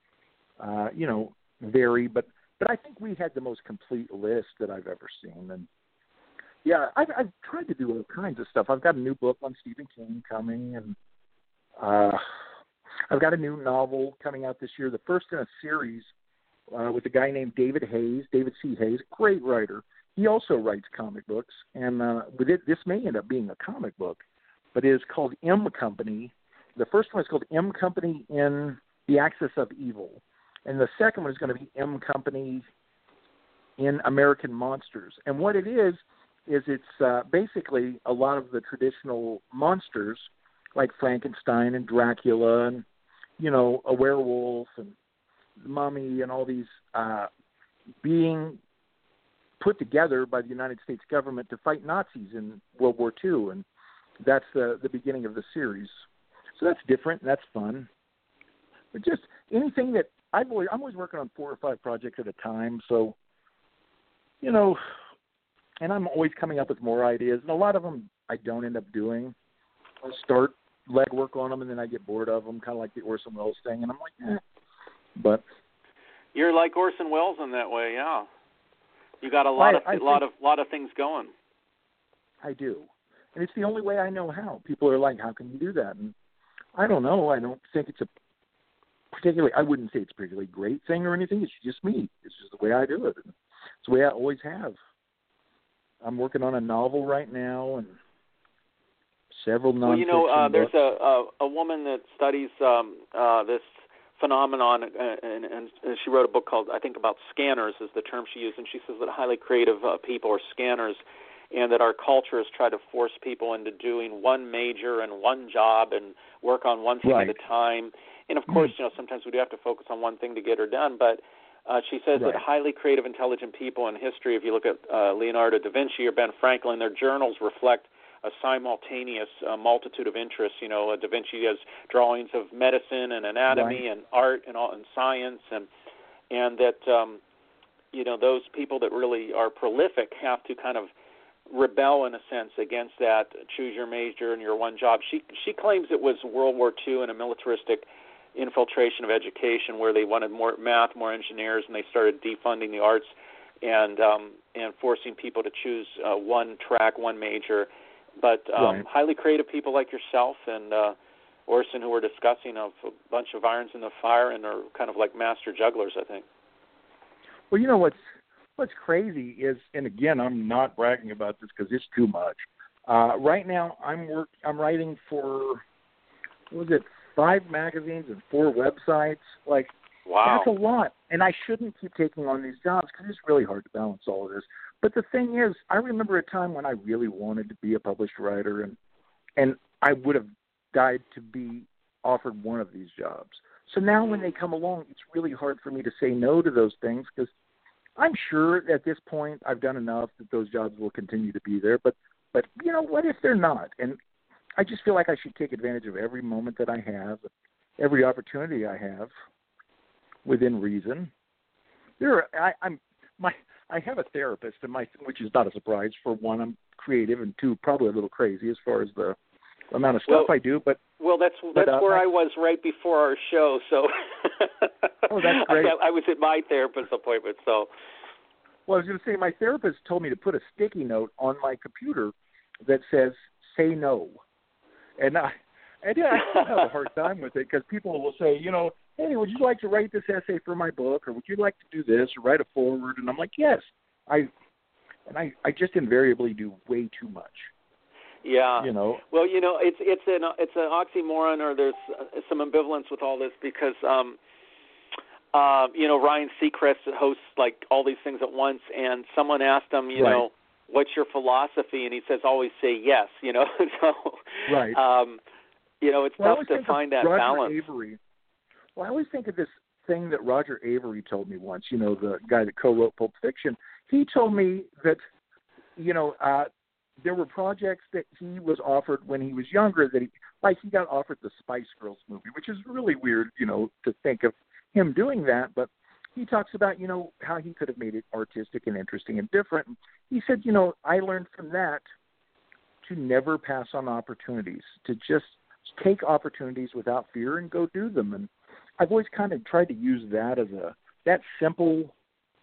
uh, you know, vary. But, but I think we had the most complete list that I've ever seen. And, yeah, I've, I've tried to do all kinds of stuff. I've got a new book on Stephen King coming, and uh, I've got a new novel coming out this year, the first in a series uh, with a guy named David Hayes, David C. Hayes, great writer. He also writes comic books, and uh, with it, this may end up being a comic book, but it is called M Company. The first one is called M Company in the Axis of Evil, and the second one is going to be M Company in American Monsters. And what it is, is it's uh, basically a lot of the traditional monsters like Frankenstein and Dracula and, you know, a werewolf and mummy and all these uh, being put together by the United States government to fight Nazis in World War Two. And that's the, the beginning of the series. So that's different. And that's fun. But just anything that I've always, I'm always working on four or five projects at a time. So, you know, and I'm always coming up with more ideas. And a lot of them I don't end up doing. I'll start legwork on them, and then I get bored of them, kind of like the Orson Welles thing. And I'm like, eh. But you're like Orson Welles in that way, yeah. You got a lot I, of I a lot of lot of things going. I do, and it's the only way I know how. People are like, "How can you do that?" And I don't know. I don't think it's a particularly. I wouldn't say it's a particularly great thing or anything. It's just me. It's just the way I do it. It's the way I always have. I'm working on a novel right now, and several nonfiction Well, you know, uh, there's books. a, a a woman that studies um, uh, this phenomenon, uh, and, and she wrote a book called, I think, about scanners is the term she used, and she says that highly creative uh, people are scanners, and that our culture has tried to force people into doing one major and one job and work on one thing right. at a time. And of course, mm-hmm. you know, sometimes we do have to focus on one thing to get her done, but Uh, she says Right. that highly creative, intelligent people in history, if you look at uh, Leonardo da Vinci or Ben Franklin, their journals reflect a simultaneous uh, multitude of interests. You know, uh, Da Vinci has drawings of medicine and anatomy Right. and art and, all, and science, and and that um, you know those people that really are prolific have to kind of rebel in a sense against that. Choose your major and your one job. She she claims it was World War Two and a militaristic infiltration of education where they wanted more math, more engineers, and they started defunding the arts and um, and forcing people to choose uh, one track, one major. But um, Right. highly creative people like yourself and uh, Orson, who we're discussing, of a bunch of irons in the fire, and are kind of like master jugglers, I think. Well, you know what's what's crazy is, and again, I'm not bragging about this because it's too much. Uh, right now, I'm work I'm writing for what was it five magazines and four websites. Like, Wow. that's a lot, and I shouldn't keep taking on these jobs because it's really hard to balance all of this. But the thing is, I remember a time when I really wanted to be a published writer, and and I would have died to be offered one of these jobs. So now when they come along, it's really hard for me to say no to those things because I'm sure at this point I've done enough that those jobs will continue to be there. But, but you know, what if they're not? And I just feel like I should take advantage of every moment that I have, every opportunity I have, within reason. There, are, I, I'm my. I have a therapist, and my which is not a surprise. For one, I'm creative, and two, probably a little crazy as far as the amount of stuff Well, I do. But well, that's that's but, uh, where I, I was right before our show. So Oh, that's great. I, I was at my therapist's appointment. So well, I was going to say my therapist told me to put a sticky note on my computer that says "Say no," and I and yeah, I still have a hard time with it because people will say, you know, hey, would you like to write this essay for my book, or would you like to do this, or write a foreword? And I'm like, yes. I and I, I just invariably do way too much. yeah, You know. well, you know, it's it's an it's an oxymoron, or there's uh, some ambivalence with all this because um, uh, you know, Ryan Seacrest hosts like all these things at once, and someone asked him, you Right. know, what's your philosophy, and he says always say yes. You know, so Right. um, you know, it's Well, I tough always to think find of that Roger balance. Avery. Well, I always think of this thing that Roger Avery told me once, you know, the guy that co-wrote Pulp Fiction. He told me that, you know, uh, there were projects that he was offered when he was younger that he, like he got offered the Spice Girls movie, which is really weird, you know, to think of him doing that. But he talks about, you know, how he could have made it artistic and interesting and different. He said, you know, I learned from that to never pass on opportunities, to just take opportunities without fear and go do them. And I've always kind of tried to use that as a that simple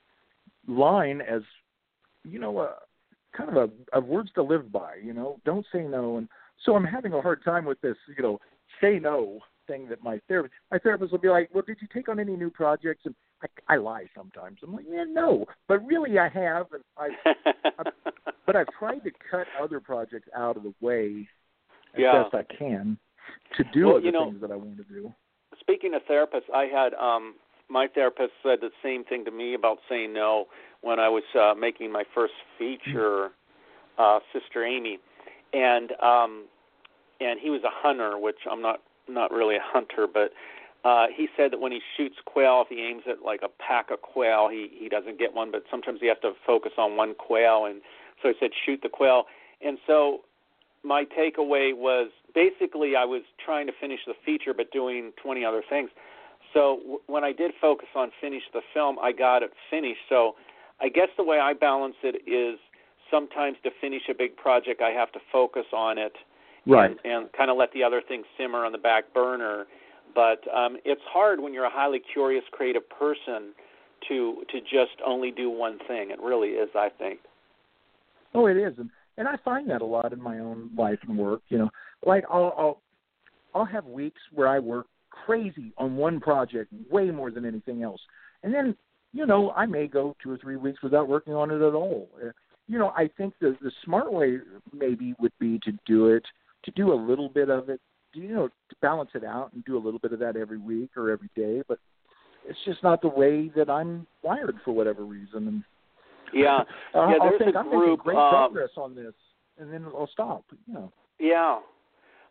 line as, you know, a kind of a, a words to live by. You know, don't say no. And so I'm having a hard time with this, you know, say no thing that my therapist my therapist will be like, well, did you take on any new projects? And I, I lie sometimes. I'm like, yeah, no, but really I have. And I, I but I've tried to cut other projects out of the way as Yeah. best I can to do Well, other you know, things that I want to do. Speaking of therapists, I had um, my therapist said the same thing to me about saying no when I was uh, making my first feature, uh, Sister Amy, and um, and he was a hunter, which I'm not not really a hunter, but uh, he said that when he shoots quail, if he aims at like a pack of quail, he he doesn't get one, but sometimes he has to focus on one quail, and so he said shoot the quail, and so my takeaway was basically I was trying to finish the feature but doing twenty other things. So w- when I did focus on finish the film, I got it finished. So I guess the way I balance it is sometimes to finish a big project, I have to focus on it Right. and, and kind of let the other things simmer on the back burner. But um, it's hard when you're a highly curious, creative person to to just only do one thing. It really is, I think. Oh, it is. And And I find that a lot in my own life and work. You know, like I'll, I'll I'll have weeks where I work crazy on one project, way more than anything else, and then you know I may go two or three weeks without working on it at all. You know, I think the the smart way maybe would be to do it, to do a little bit of it, you know, to balance it out and do a little bit of that every week or every day. But it's just not the way that I'm wired for whatever reason. And Yeah, Uh, yeah. I'll There's think a I'm making group. great um, progress on this, and then I'll stop. You know. Yeah.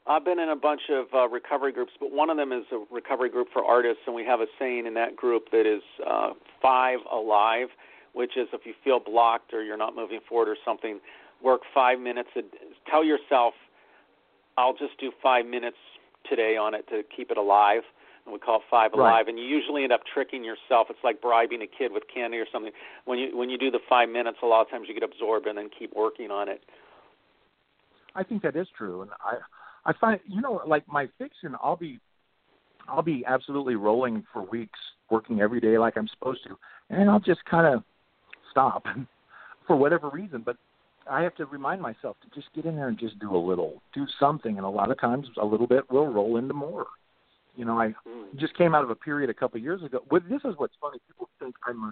I've been in a bunch of uh, recovery groups, but one of them is a recovery group for artists, and we have a saying in that group that is uh, five alive, which is if you feel blocked or you're not moving forward or something, work five minutes. A, tell yourself, I'll just do five minutes today on it to keep it alive, and we call it five alive. Right. And you usually end up tricking yourself. It's like bribing a kid with candy or something. When you when you do the five minutes, a lot of times you get absorbed and then keep working on it. I think that is true, and I I find, you know, like my fiction, I'll be I'll be absolutely rolling for weeks, working every day like I'm supposed to, and I'll just kind of stop for whatever reason. But I have to remind myself to just get in there and just do a little, do something, and a lot of times a little bit will roll into more. You know, I just came out of a period a couple of years ago. Well, this is what's funny. People think I must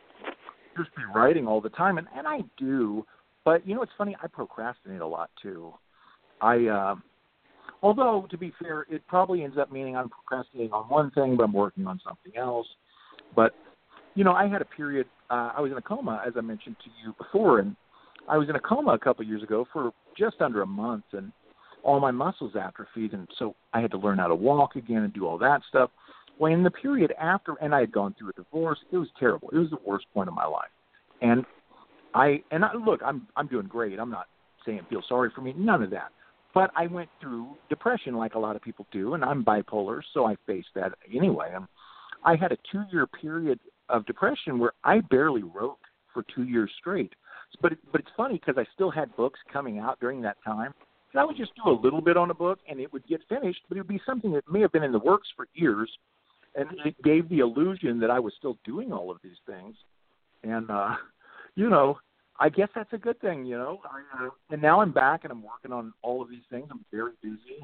just be writing all the time, and, and I do. But, you know, it's funny, I procrastinate a lot, too. I, uh, although, to be fair, it probably ends up meaning I'm procrastinating on one thing, but I'm working on something else. But, you know, I had a period, uh, I was in a coma, as I mentioned to you before, and I was in a coma a couple of years ago for just under a month, and all my muscles atrophied, and so I had to learn how to walk again and do all that stuff. Well, in the period after, and I had gone through a divorce, it was terrible. It was the worst point of my life. And I and I, look, I'm I'm doing great. I'm not saying feel sorry for me, none of that. But I went through depression like a lot of people do, and I'm bipolar, so I faced that anyway. And I had a two-year period of depression where I barely wrote for two years straight. But it, but it's funny because I still had books coming out during that time. And I would just do a little bit on a book, and it would get finished, but it would be something that may have been in the works for years, and it gave the illusion that I was still doing all of these things. And, uh, you know, I guess that's a good thing, you know. I, uh, and now I'm back, and I'm working on all of these things. I'm very busy.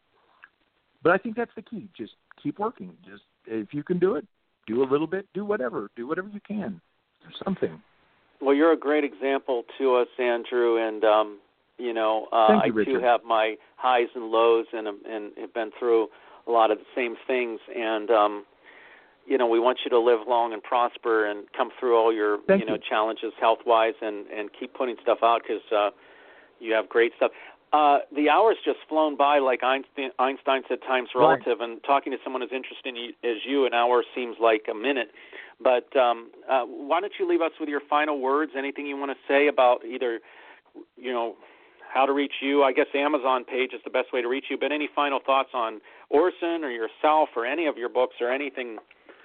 But I think that's the key. Just keep working. Just if you can do it, do a little bit, do whatever. Do whatever you can. Do something. Well, you're a great example to us, Andrew, and, um, you know, uh, Thank you, I, Richard. too, have my highs and lows and, and have been through a lot of the same things, and, um, you know, we want you to live long and prosper and come through all your, Thank you know, you. challenges health-wise and, and keep putting stuff out because uh, you have great stuff. Uh, the hour's just flown by like Einstein, Einstein said time's relative, right. And talking to someone as interesting as you, an hour seems like a minute. But um, uh, why don't you leave us with your final words, anything you want to say about either, you know, how to reach you? I guess Amazon page is the best way to reach you, but any final thoughts on Orson or yourself or any of your books or anything?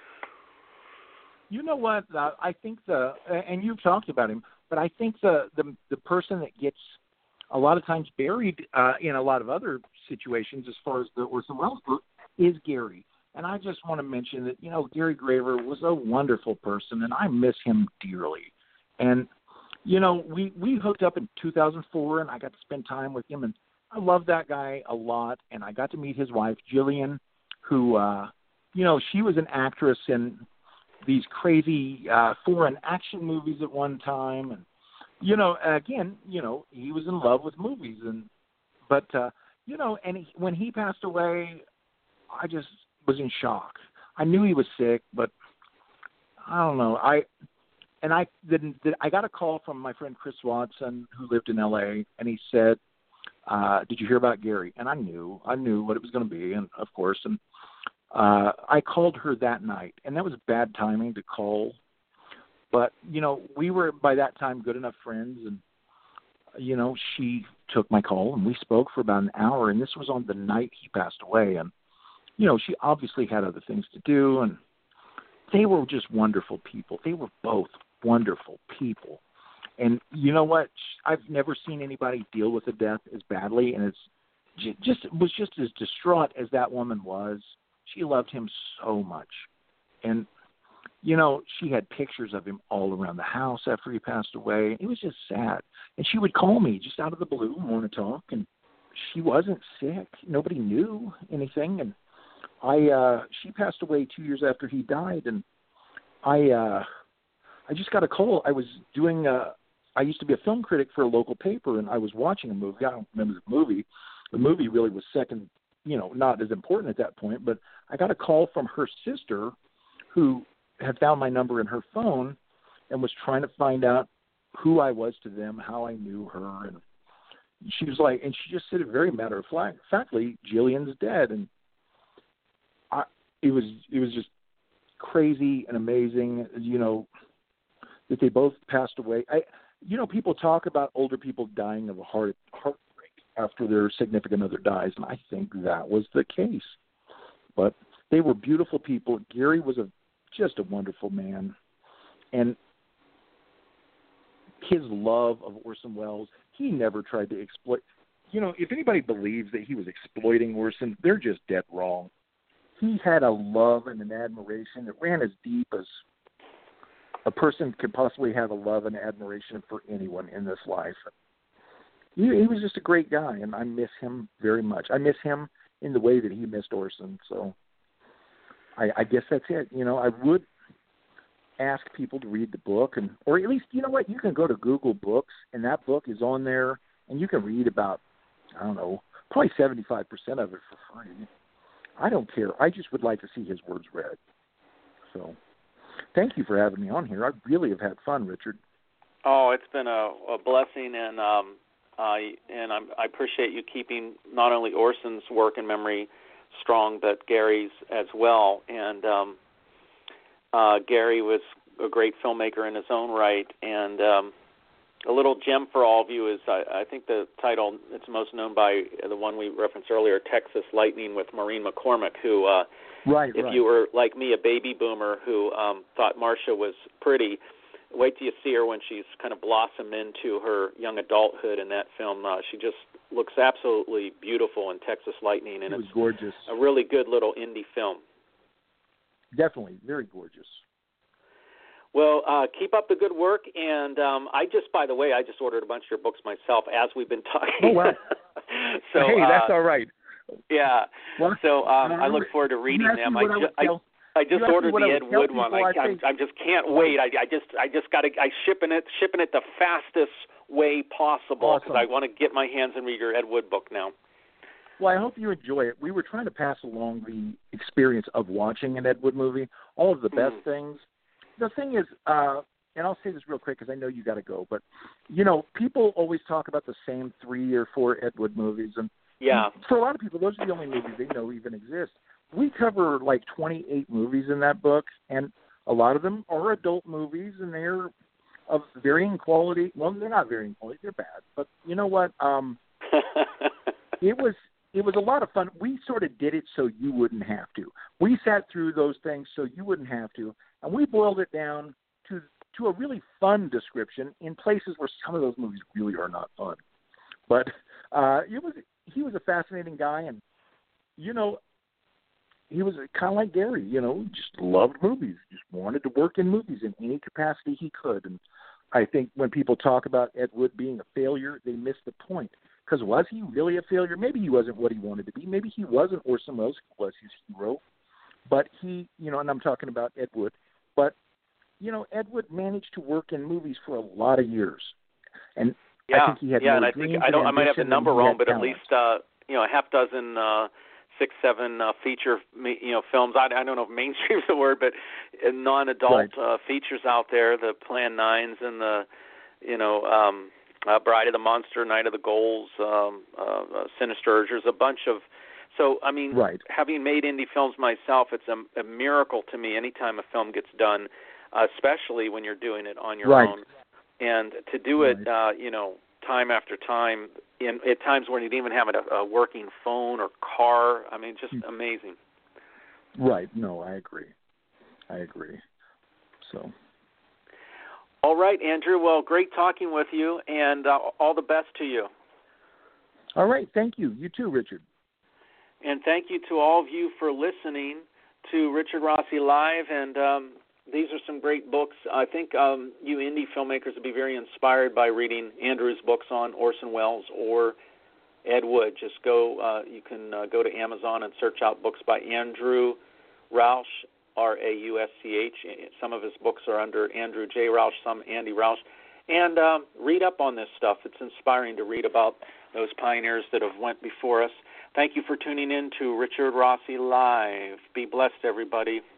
You know what? Uh, I think the, and you've talked about him, but I think the, the, the person that gets a lot of times buried uh, in a lot of other situations as far as the Orson Welles book is Gary. And I just want to mention that, you know, Gary Graver was a wonderful person, and I miss him dearly. And, you know, we, we hooked up in two thousand four, and I got to spend time with him, and I love that guy a lot. And I got to meet his wife, Jillian, who, uh, you know, she was an actress in these crazy uh, foreign action movies at one time. And, you know, again, you know, he was in love with movies. and But, uh, you know, and he, when he passed away, I just was in shock. I knew he was sick, but I don't know. I and I didn't. I got a call from my friend Chris Watson, who lived in L A, and he said, uh, "Did you hear about Gary?" And I knew, I knew what it was going to be, and of course, and uh, I called her that night, and that was bad timing to call. But you know, we were by that time good enough friends, and you know, she took my call, and we spoke for about an hour, and this was on the night he passed away, and you know, she obviously had other things to do, and they were just wonderful people. They were both wonderful people. And you know what? I've never seen anybody deal with a death as badly, and it's just was just as distraught as that woman was. She loved him so much. And, you know, she had pictures of him all around the house after he passed away. It was just sad. And she would call me just out of the blue and want to talk, and she wasn't sick. Nobody knew anything, and I uh, she passed away two years after he died, and I uh, I just got a call. I was doing a, I used to be a film critic for a local paper, and I was watching a movie. I don't remember the movie. The movie really was second, you know, not as important at that point. But I got a call from her sister, who had found my number in her phone, and was trying to find out who I was to them, how I knew her, and she was like, and she just said it very matter of fact, factly, Jillian's dead, and I, it was it was just crazy and amazing, you know, that they both passed away. I, you know, people talk about older people dying of a heart heartbreak after their significant other dies, and I think that was the case. But they were beautiful people. Gary was a just a wonderful man, and his love of Orson Welles, he never tried to exploit. You know, if anybody believes that he was exploiting Orson, they're just dead wrong. He had a love and an admiration that ran as deep as a person could possibly have a love and admiration for anyone in this life. He, he was just a great guy, and I miss him very much. I miss him in the way that he missed Orson. So I, I guess that's it. You know, I would ask people to read the book, and or at least, you know what, you can go to Google Books, and that book is on there, and you can read about, I don't know, probably seventy-five percent of it for free. I don't care. I just would like to see his words read. So thank you for having me on here. I really have had fun, Richard. Oh, it's been a, a blessing, and um, I and I'm, I appreciate you keeping not only Orson's work and memory strong, but Gary's as well. And um, uh, Gary was a great filmmaker in his own right, and um, a little gem for all of you is, I, I think the title it's most known by the one we referenced earlier, Texas Lightning, with Maureen McCormick, who, uh, right, if right. you were like me, a baby boomer who um, thought Marcia was pretty, wait till you see her when she's kind of blossomed into her young adulthood in that film. Uh, she just looks absolutely beautiful in Texas Lightning, and it was it's gorgeous. A really good little indie film. Definitely, very gorgeous. Well, uh, keep up the good work, and um, I just, by the way, I just ordered a bunch of your books myself as we've been talking. Oh, wow. so, hey, that's uh, all right. Yeah, well, so um, uh, I look forward to reading them. I, ju- I, I, I just ordered the Ed Wood one. I, I, I just can't wait. I, I just, I just got to, I shipping it, shipping it the fastest way possible because awesome. I want to get my hands and read your Ed Wood book now. Well, I hope you enjoy it. We were trying to pass along the experience of watching an Ed Wood movie, all of the best mm. things. The thing is, uh, and I'll say this real quick because I know you got to go, but, you know, people always talk about the same three or four Ed Wood movies, and yeah, for a lot of people, those are the only movies they know even exist. We cover like twenty-eight movies in that book, and a lot of them are adult movies, and they're of varying quality. Well, they're not varying quality; they're bad. But you know what? Um, it was it was a lot of fun. We sort of did it so you wouldn't have to. We sat through those things so you wouldn't have to, and we boiled it down to to a really fun description in places where some of those movies really are not fun. But uh, it was he was a fascinating guy, and you know, he was kind of like Gary. You know, just loved movies, just wanted to work in movies in any capacity he could. And I think when people talk about Ed Wood being a failure, they miss the point. Because was he really a failure? Maybe he wasn't what he wanted to be. Maybe he wasn't Orson Welles was his hero. But he, you know, and I'm talking about Ed Wood. But you know, Ed Wood managed to work in movies for a lot of years, and yeah, I think he had yeah, no and I think dreams I don't. and I might have the ambition, number and he wrong, had but talent. at least uh, you know, a half dozen, uh, six, seven uh, feature, you know, films. I, I don't know if mainstream is the word, but non-adult right. uh, features out there. The Plan Nines and the, you know, um, uh, Bride of the Monster, Night of the Ghouls, um, uh, uh, Sinister Urgers, a bunch of. So, I mean, right. having made indie films myself, it's a, a miracle to me anytime a film gets done, uh, especially when you're doing it on your right. own. And to do it, right. uh, you know, time after time, in at times when you didn't even have a, a working phone or car, I mean, just amazing. Right. No, I agree. I agree. So. All right, Andrew. Well, great talking with you, and uh, all the best to you. All right. Thank you. You too, Richard. And thank you to all of you for listening to Richard Rossi Live. And um, these are some great books. I think um, you indie filmmakers would be very inspired by reading Andrew's books on Orson Welles or Ed Wood. Just go, uh, you can uh, go to Amazon and search out books by Andrew Rausch, R A U S C H. Some of his books are under Andrew J. Rausch, some Andy Rausch. And um, read up on this stuff. It's inspiring to read about those pioneers that have went before us. Thank you for tuning in to Richard Rossi Live. Be blessed, everybody.